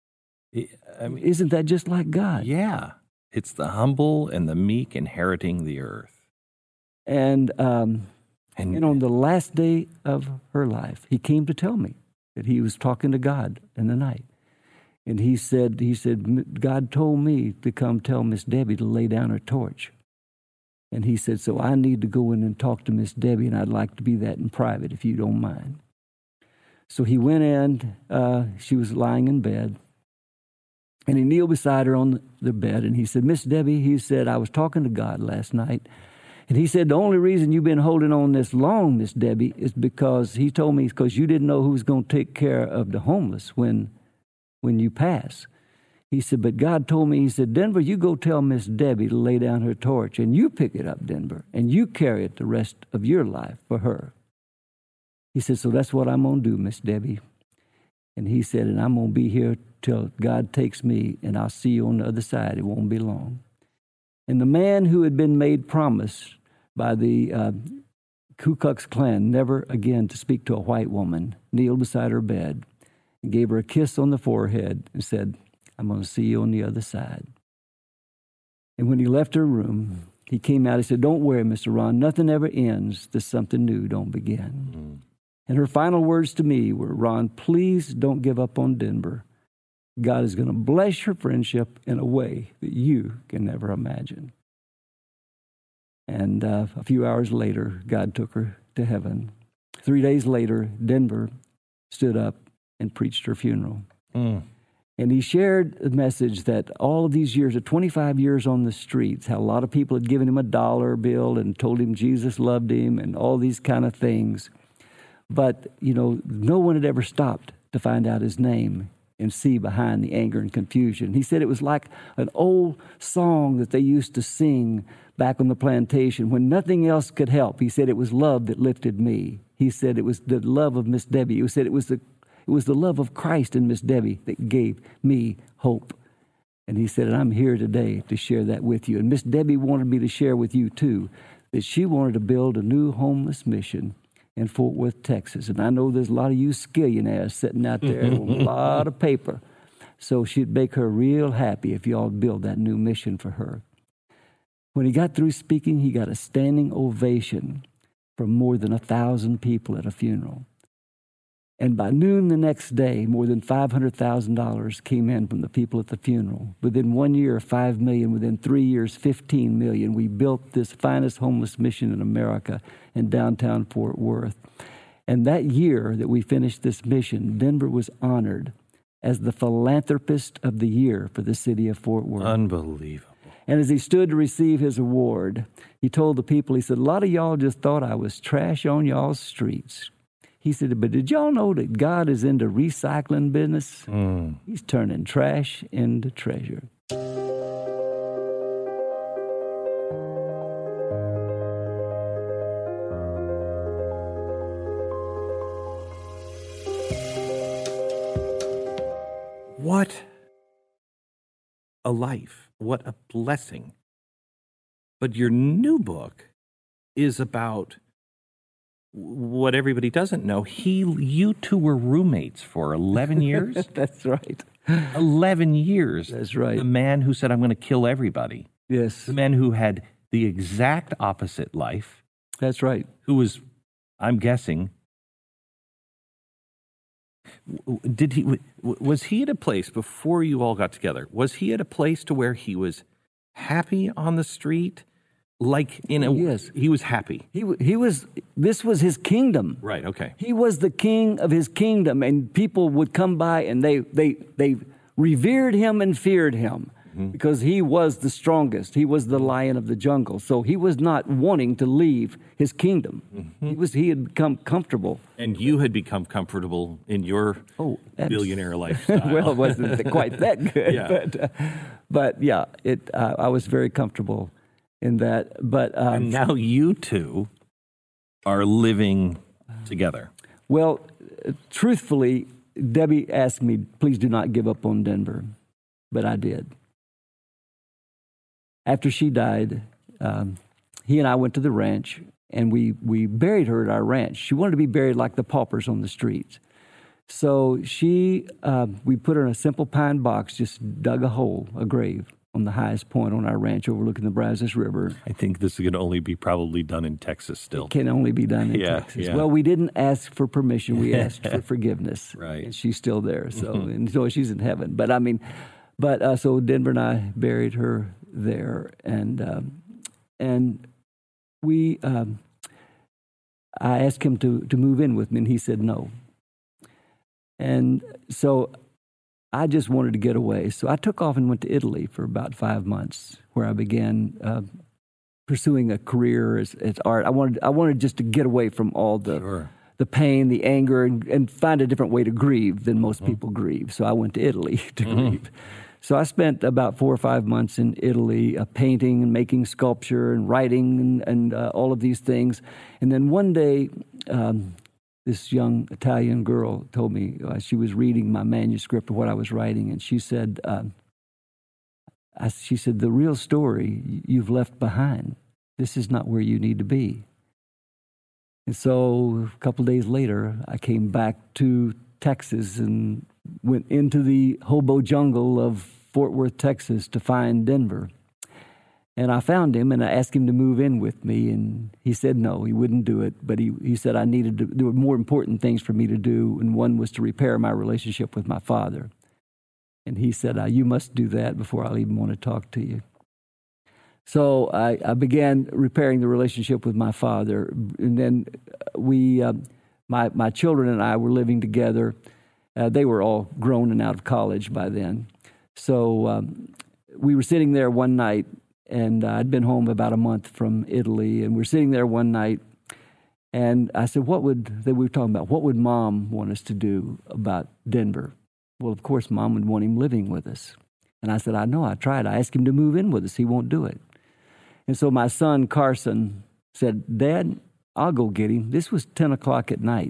Isn't that just like God? Yeah. It's the humble and the meek inheriting the earth. And on the last day of her life, he came to tell me that he was talking to God in the night. And he said, "God told me to come tell Miss Debbie to lay down her torch." And he said, so I need to go in and talk to Miss Debbie, and I'd like to be that in private, if you don't mind. So he went in. She was lying in bed. And he kneeled beside her on the bed, and he said, Miss Debbie, he said, I was talking to God last night. And he said, the only reason you've been holding on this long, Miss Debbie, is because he told me because you didn't know who was going to take care of the homeless when you pass. He said, but God told me, he said, Denver, you go tell Miss Debbie to lay down her torch, and you pick it up, Denver, and you carry it the rest of your life for her. He said, so that's what I'm going to do, Miss Debbie. And he said, and I'm going to be here till God takes me, and I'll see you on the other side. It won't be long. And the man who had been made promise by the Ku Klux Klan never again to speak to a white woman kneeled beside her bed and gave her a kiss on the forehead and said, I'm going to see you on the other side. And when he left her room, he came out. He said, don't worry, Mr. Ron. Nothing ever ends. There's something new don't begin. Mm. And her final words to me were, Ron, please don't give up on Denver. God is going to bless your friendship in a way that you can never imagine. And a few hours later, God took her to heaven. 3 days later, Denver stood up and preached her funeral. Mm. And he shared a message that all of these years, 25 years on the streets, how a lot of people had given him a dollar bill and told him Jesus loved him and all these kind of things. But, no one had ever stopped to find out his name and see behind the anger and confusion. He said it was like an old song that they used to sing back on the plantation when nothing else could help. He said it was love that lifted me. He said it was the love of Miss Debbie. He said it was the love of Christ in Miss Debbie that gave me hope. And he said, and I'm here today to share that with you. And Miss Debbie wanted me to share with you, too, that she wanted to build a new homeless mission in Fort Worth, Texas. And I know there's a lot of you skillionaires sitting out there with a lot of paper. So she'd make her real happy if you all build that new mission for her. When he got through speaking, he got a standing ovation from more than 1,000 people at a funeral. And by noon the next day, more than $500,000 came in from the people at the funeral. Within 1 year, $5 million. Within 3 years, $15 million. We built this finest homeless mission in America in downtown Fort Worth. And that year that we finished this mission, Denver was honored as the Philanthropist of the Year for the city of Fort Worth. Unbelievable. And as he stood to receive his award, he told the people, he said, a lot of y'all just thought I was trash on y'all's streets. He said, but did y'all know that God is into recycling business? Mm. He's turning trash into treasure. What a life. What a blessing. But your new book is about what everybody doesn't know. You two were roommates for 11 years? That's right. 11 years. That's right. The man who said, I'm going to kill everybody. Yes. The man who had the exact opposite life. That's right. Who was, I'm guessing, was he at a place before you all got together? Was he at a place to where he was happy on the street? Yes. He was happy. He was. This was his kingdom. Right. Okay. He was the king of his kingdom, and people would come by and they revered him and feared him because he was the strongest. He was the lion of the jungle. So he was not wanting to leave his kingdom. Mm-hmm. He had become comfortable. And you had become comfortable in your billionaire lifestyle. Well, it wasn't quite that good. Yeah. But yeah, I was very comfortable in that. But and now you two are living together. Well, truthfully, Debbie asked me, please do not give up on Denver. But I did. After she died, he and I went to the ranch, and we buried her at our ranch. She wanted to be buried like the paupers on the streets. So we put her in a simple pine box, just dug a grave on the highest point on our ranch overlooking the Brazos River. I think this is going to only be probably done in Texas still. It can only be done in Texas. Yeah. Well, we didn't ask for permission. We asked for forgiveness. Right. And she's still there. So, and so she's in heaven. But so Denver and I buried her there. And I asked him to move in with me, and he said no. And so I just wanted to get away. So I took off and went to Italy for about 5 months, where I began pursuing a career as art. I wanted just to get away from all the pain, the anger, and find a different way to grieve than most people grieve. So I went to Italy to grieve. So I spent about 4 or 5 months in Italy painting and making sculpture and writing and all of these things. And then one day, this young Italian girl told me, she was reading my manuscript of what I was writing, and she said, the real story you've left behind, this is not where you need to be. And so a couple of days later, I came back to Texas and went into the hobo jungle of Fort Worth, Texas, to find Denver. And I found him, and I asked him to move in with me, and he said no, he wouldn't do it. But he said there were more important things for me to do, and one was to repair my relationship with my father. And he said, you must do that before I'll even want to talk to you. So I began repairing the relationship with my father, and then my children and I were living together. They were all grown and out of college by then. So we were sitting there one night, and I'd been home about a month from Italy, and we're sitting there one night, and I said, we were talking about, what would Mom want us to do about Denver? Well, of course, Mom would want him living with us. And I said, I know, I tried. I asked him to move in with us. He won't do it. And so my son, Carson, said, Dad, I'll go get him. This was 10 o'clock at night.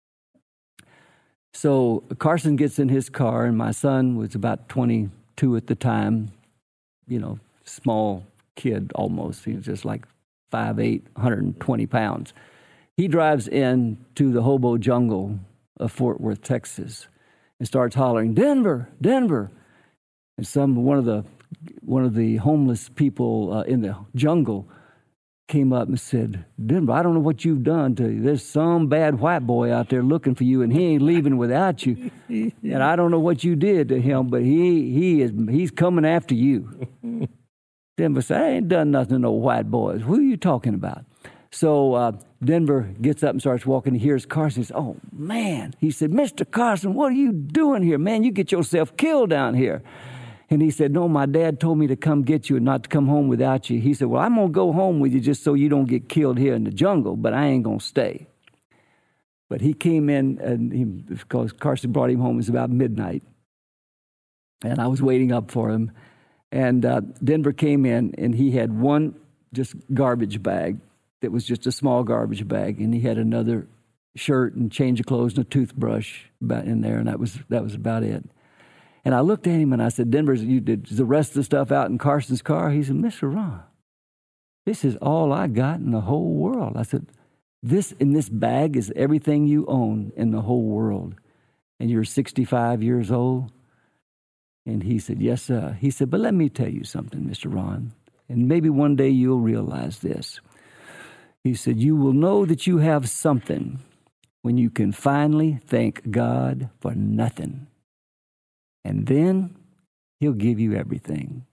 So Carson gets in his car, and my son was about 22 at the time, small kid almost. He was just like 5'8", 120 pounds. He drives in to the hobo jungle of Fort Worth, Texas, and starts hollering, Denver, Denver. And one of the homeless people in the jungle came up and said, Denver, I don't know what you've done to you. There's some bad white boy out there looking for you, and he ain't leaving without you. And I don't know what you did to him, but he's coming after you. Denver said, I ain't done nothing to no white boys. Who are you talking about? So Denver gets up and starts walking. He hears Carson. He says, oh, man. He said, Mr. Carson, what are you doing here? Man, you get yourself killed down here. And he said, no, my dad told me to come get you and not to come home without you. He said, well, I'm going to go home with you just so you don't get killed here in the jungle, but I ain't going to stay. But he came in, because Carson brought him home, it was about midnight. And I was waiting up for him. And Denver came in, and he had one just garbage bag that was just a small garbage bag. And he had another shirt and change of clothes and a toothbrush in there, and that was about it. And I looked at him and I said, Denver, you did the rest of the stuff out in Carson's car? He said, Mr. Ron, this is all I got in the whole world. I said, this in this bag is everything you own in the whole world. And you're 65 years old? And he said, yes, sir. He said, but let me tell you something, Mr. Ron, and maybe one day you'll realize this. He said, you will know that you have something when you can finally thank God for nothing. And then he'll give you everything.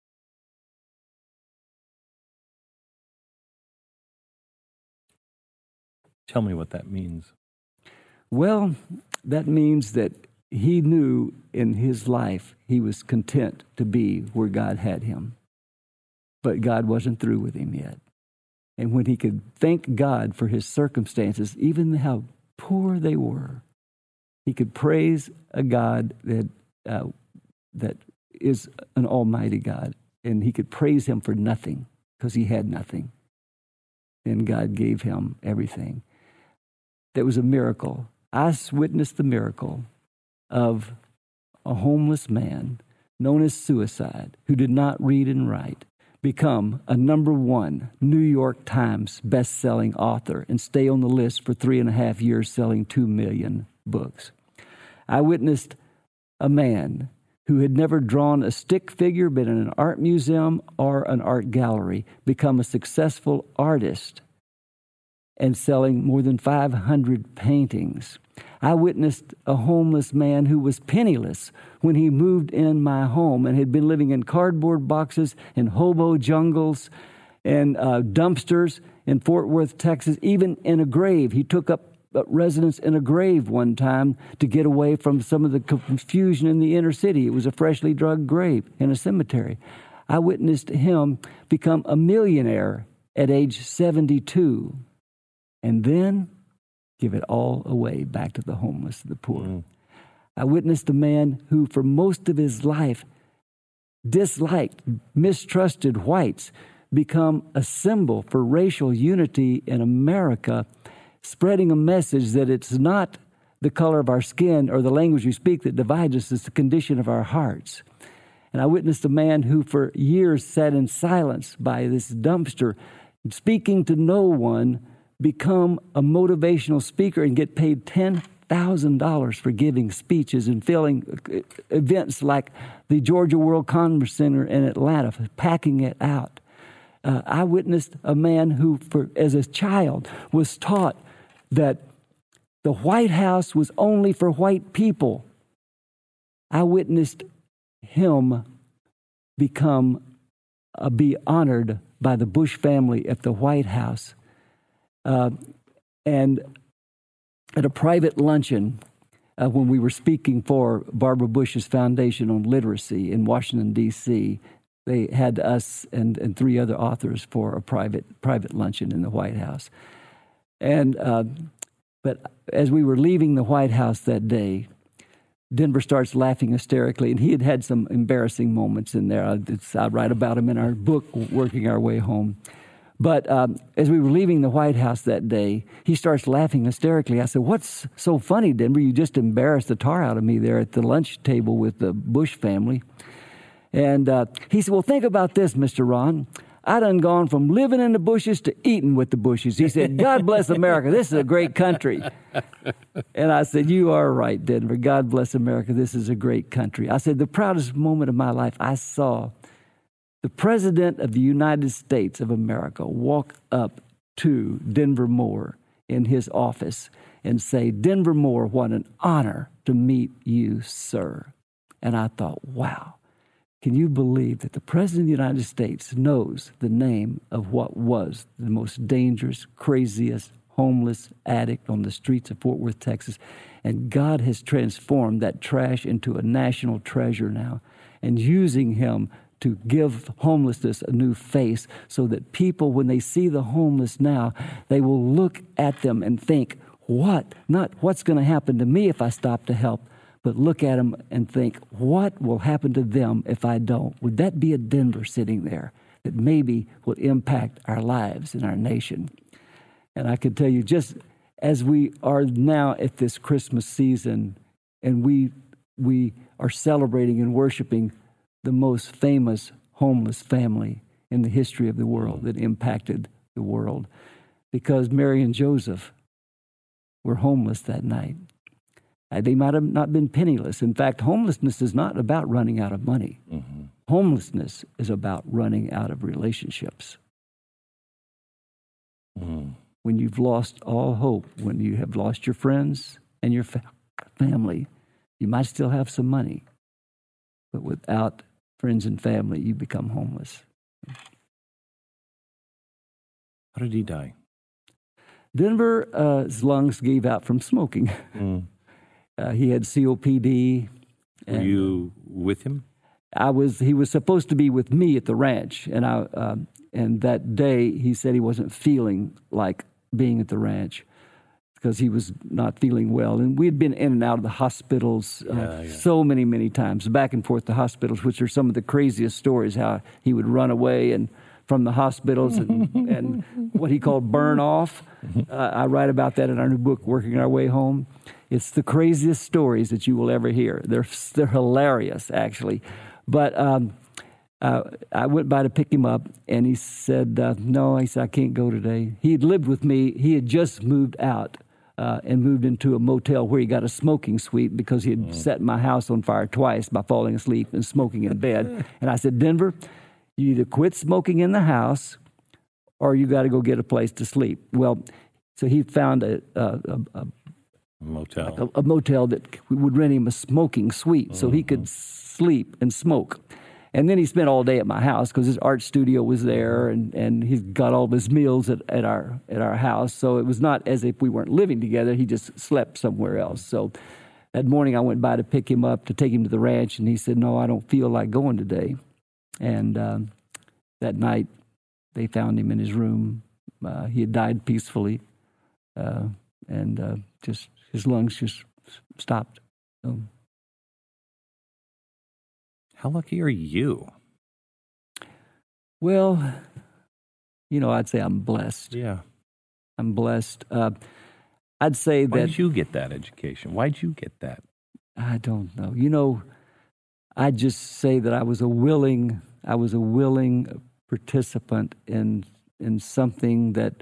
Tell me what that means. Well, that means that he knew in his life he was content to be where God had him. But God wasn't through with him yet. And when he could thank God for his circumstances, even how poor they were, he could praise a God that is an almighty God, and he could praise him for nothing because he had nothing. And God gave him everything. That was a miracle. I witnessed the miracle of a homeless man known as Suicide, who did not read and write, become a #1 New York Times best-selling author and stay on the list for 3.5 years selling 2 million books. I witnessed a man who had never drawn a stick figure, been in an art museum or an art gallery, become a successful artist and selling more than 500 paintings. I witnessed a homeless man who was penniless when he moved in my home and had been living in cardboard boxes in hobo jungles and dumpsters in Fort Worth, Texas, even in a grave. He took up residence in a grave one time to get away from some of the confusion in the inner city. It was a freshly dug grave in a cemetery. I witnessed him become a millionaire at age 72 and then give it all away back to the homeless and the poor. I witnessed a man who for most of his life disliked, mistrusted whites become a symbol for racial unity in America, spreading a message that it's not the color of our skin or the language we speak that divides us, it's the condition of our hearts. And I witnessed a man who for years sat in silence by this dumpster, speaking to no one, become a motivational speaker and get paid $10,000 for giving speeches and filling events like the Georgia World Congress Center in Atlanta, packing it out. I witnessed a man who, as a child, was taught that the White House was only for white people. I witnessed him be honored by the Bush family at the White House. And at a private luncheon, when we were speaking for Barbara Bush's Foundation on Literacy in Washington, D.C., they had us and three other authors for a private luncheon in the White House. But as we were leaving the White House that day, Denver starts laughing hysterically, and he had had some embarrassing moments in there. I write about him in our book, Working Our Way Home. But as we were leaving the White House that day, he starts laughing hysterically. I said, "What's so funny, Denver? You just embarrassed the tar out of me there at the lunch table with the Bush family." And he said, "Well, think about this, Mr. Ron. I done gone from living in the bushes to eating with the bushes." He said, "God bless America. This is a great country." And I said, "You are right, Denver. God bless America. This is a great country." I said, "The proudest moment of my life, I saw the President of the United States of America walk up to Denver Moore in his office and say, 'Denver Moore, what an honor to meet you, sir.'" And I thought, wow. Can you believe that the President of the United States knows the name of what was the most dangerous, craziest, homeless addict on the streets of Fort Worth, Texas? And God has transformed that trash into a national treasure now and using him to give homelessness a new face so that people, when they see the homeless now, they will look at them and think, not what's going to happen to me if I stop to help, but look at them and think, what will happen to them if I don't? Would that be a Denver sitting there that maybe will impact our lives and our nation? And I can tell you, just as we are now at this Christmas season, and we are celebrating and worshiping the most famous homeless family in the history of the world that impacted the world, because Mary and Joseph were homeless that night. They might have not been penniless. In fact, homelessness is not about running out of money. Mm-hmm. Homelessness is about running out of relationships. Mm. When you've lost all hope, when you have lost your friends and your family, you might still have some money, but without friends and family, you become homeless. How did he die? Denver's lungs gave out from smoking. Mm. He had COPD. Were you with him? He was supposed to be with me at the ranch, and that day he said he wasn't feeling like being at the ranch because he was not feeling well. And we had been in and out of the hospitals so many times, back and forth to hospitals, which are some of the craziest stories, how he would run away and from the hospitals and what he called burn off. I write about that in our new book, Working Our Way Home. It's the craziest stories that you will ever hear. They're hilarious, actually. But I went by to pick him up, and he said, no, he said, I can't go today. He had lived with me. He had just moved out and moved into a motel where he got a smoking suite because he had set my house on fire twice by falling asleep and smoking in bed. And I said, Denver, you either quit smoking in the house or you got to go get a place to sleep. Well, so he found a motel that would rent him a smoking suite so he could sleep and smoke. And then he spent all day at my house because his art studio was there, and he got all of his meals at our house. So it was not as if we weren't living together. He just slept somewhere else. So that morning I went by to pick him up to take him to the ranch, and he said, "No, I don't feel like going today." And that night they found him in his room. He had died peacefully, and just his lungs just stopped. So, how lucky are you? Well, I'd say I'm blessed. Yeah. I'm blessed. I'd say that... Why did you get that education? Why'd you get that? I don't know. I'd just say that I was a willing participant in something that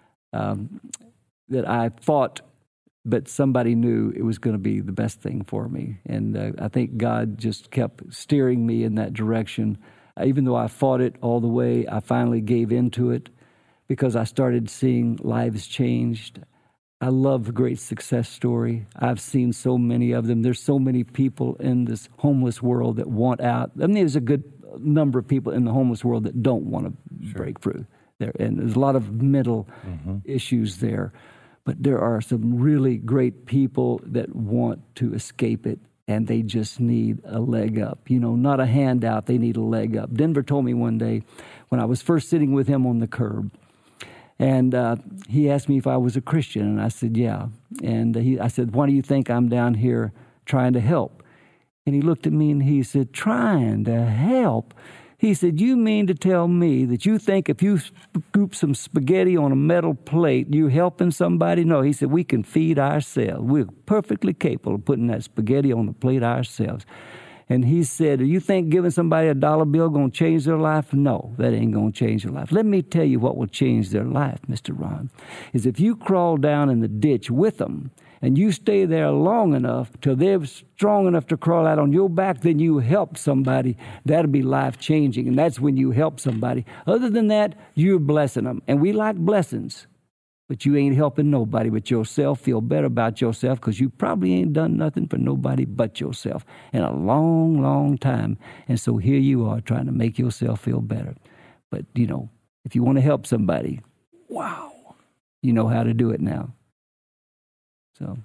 I thought, but somebody knew it was going to be the best thing for me. And I think God just kept steering me in that direction. Even though I fought it all the way, I finally gave into it because I started seeing lives changed. I love a great success story. I've seen so many of them. There's so many people in this homeless world that want out. I mean, there's a good number of people in the homeless world that don't want to break through there. And there's a lot of mental issues there. But there are some really great people that want to escape it, and they just need a leg up. Not a handout. They need a leg up. Denver told me one day when I was first sitting with him on the curb, and he asked me if I was a Christian, and I said, yeah. And I said, why do you think I'm down here trying to help? And he looked at me and he said, trying to help? He said, you mean to tell me that you think if you scoop some spaghetti on a metal plate, you're helping somebody? No, he said, we can feed ourselves. We're perfectly capable of putting that spaghetti on the plate ourselves. And he said, do you think giving somebody a dollar bill going to change their life? No, that ain't going to change their life. Let me tell you what will change their life, Mr. Ron, is if you crawl down in the ditch with them and you stay there long enough till they're strong enough to crawl out on your back, then you help somebody. That'll be life-changing, and that's when you help somebody. Other than that, you're blessing them. And we like blessings, but you ain't helping nobody but yourself. Feel better about yourself because you probably ain't done nothing for nobody but yourself in a long, long time. And so here you are trying to make yourself feel better. But, if you want to help somebody, wow, you know how to do it now. So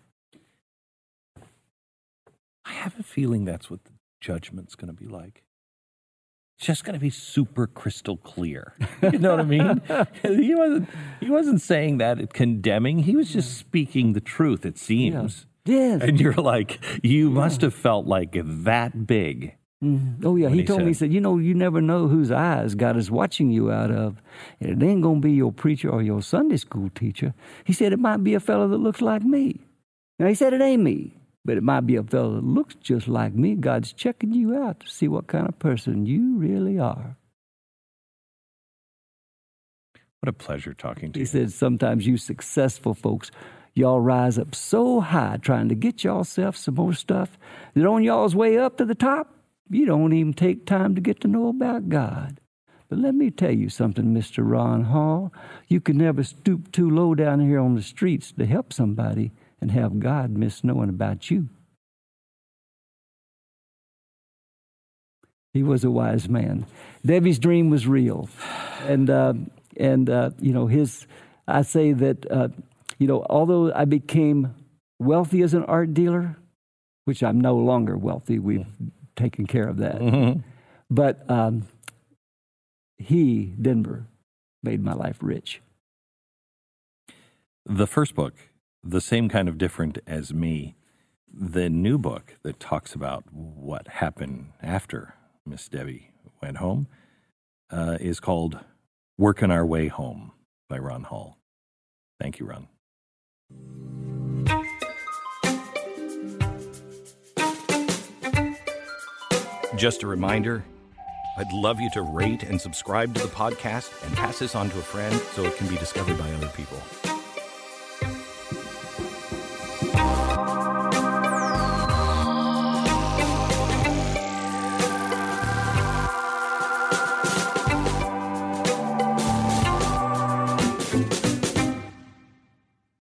I have a feeling that's what the judgment's going to be like. It's just going to be super crystal clear. You know what I mean? He wasn't saying that condemning. He was just speaking the truth, it seems. Yeah. Yes. And you're like, you must have felt like that big. Mm-hmm. Oh, yeah. He told me, he said, you never know whose eyes God is watching you out of. And it ain't going to be your preacher or your Sunday school teacher. He said, it might be a fellow that looks like me. Now, he said, it ain't me, but it might be a fellow that looks just like me. God's checking you out to see what kind of person you really are. What a pleasure talking to you. He said, sometimes you successful folks, y'all rise up so high trying to get yourself some more stuff that on y'all's way up to the top, you don't even take time to get to know about God. But let me tell you something, Mr. Ron Hall. You can never stoop too low down here on the streets to help somebody and have God miss knowing about you. He was a wise man. Debbie's dream was real. And I say that, although I became wealthy as an art dealer, which I'm no longer wealthy, we've taken care of that. Mm-hmm. But Denver, made my life rich. The first book, The Same Kind of Different as Me, the new book that talks about what happened after Miss Debbie went home, is called Working Our Way Home by Ron Hall. Thank you, Ron. Just a reminder, I'd love you to rate and subscribe to the podcast and pass this on to a friend so it can be discovered by other people.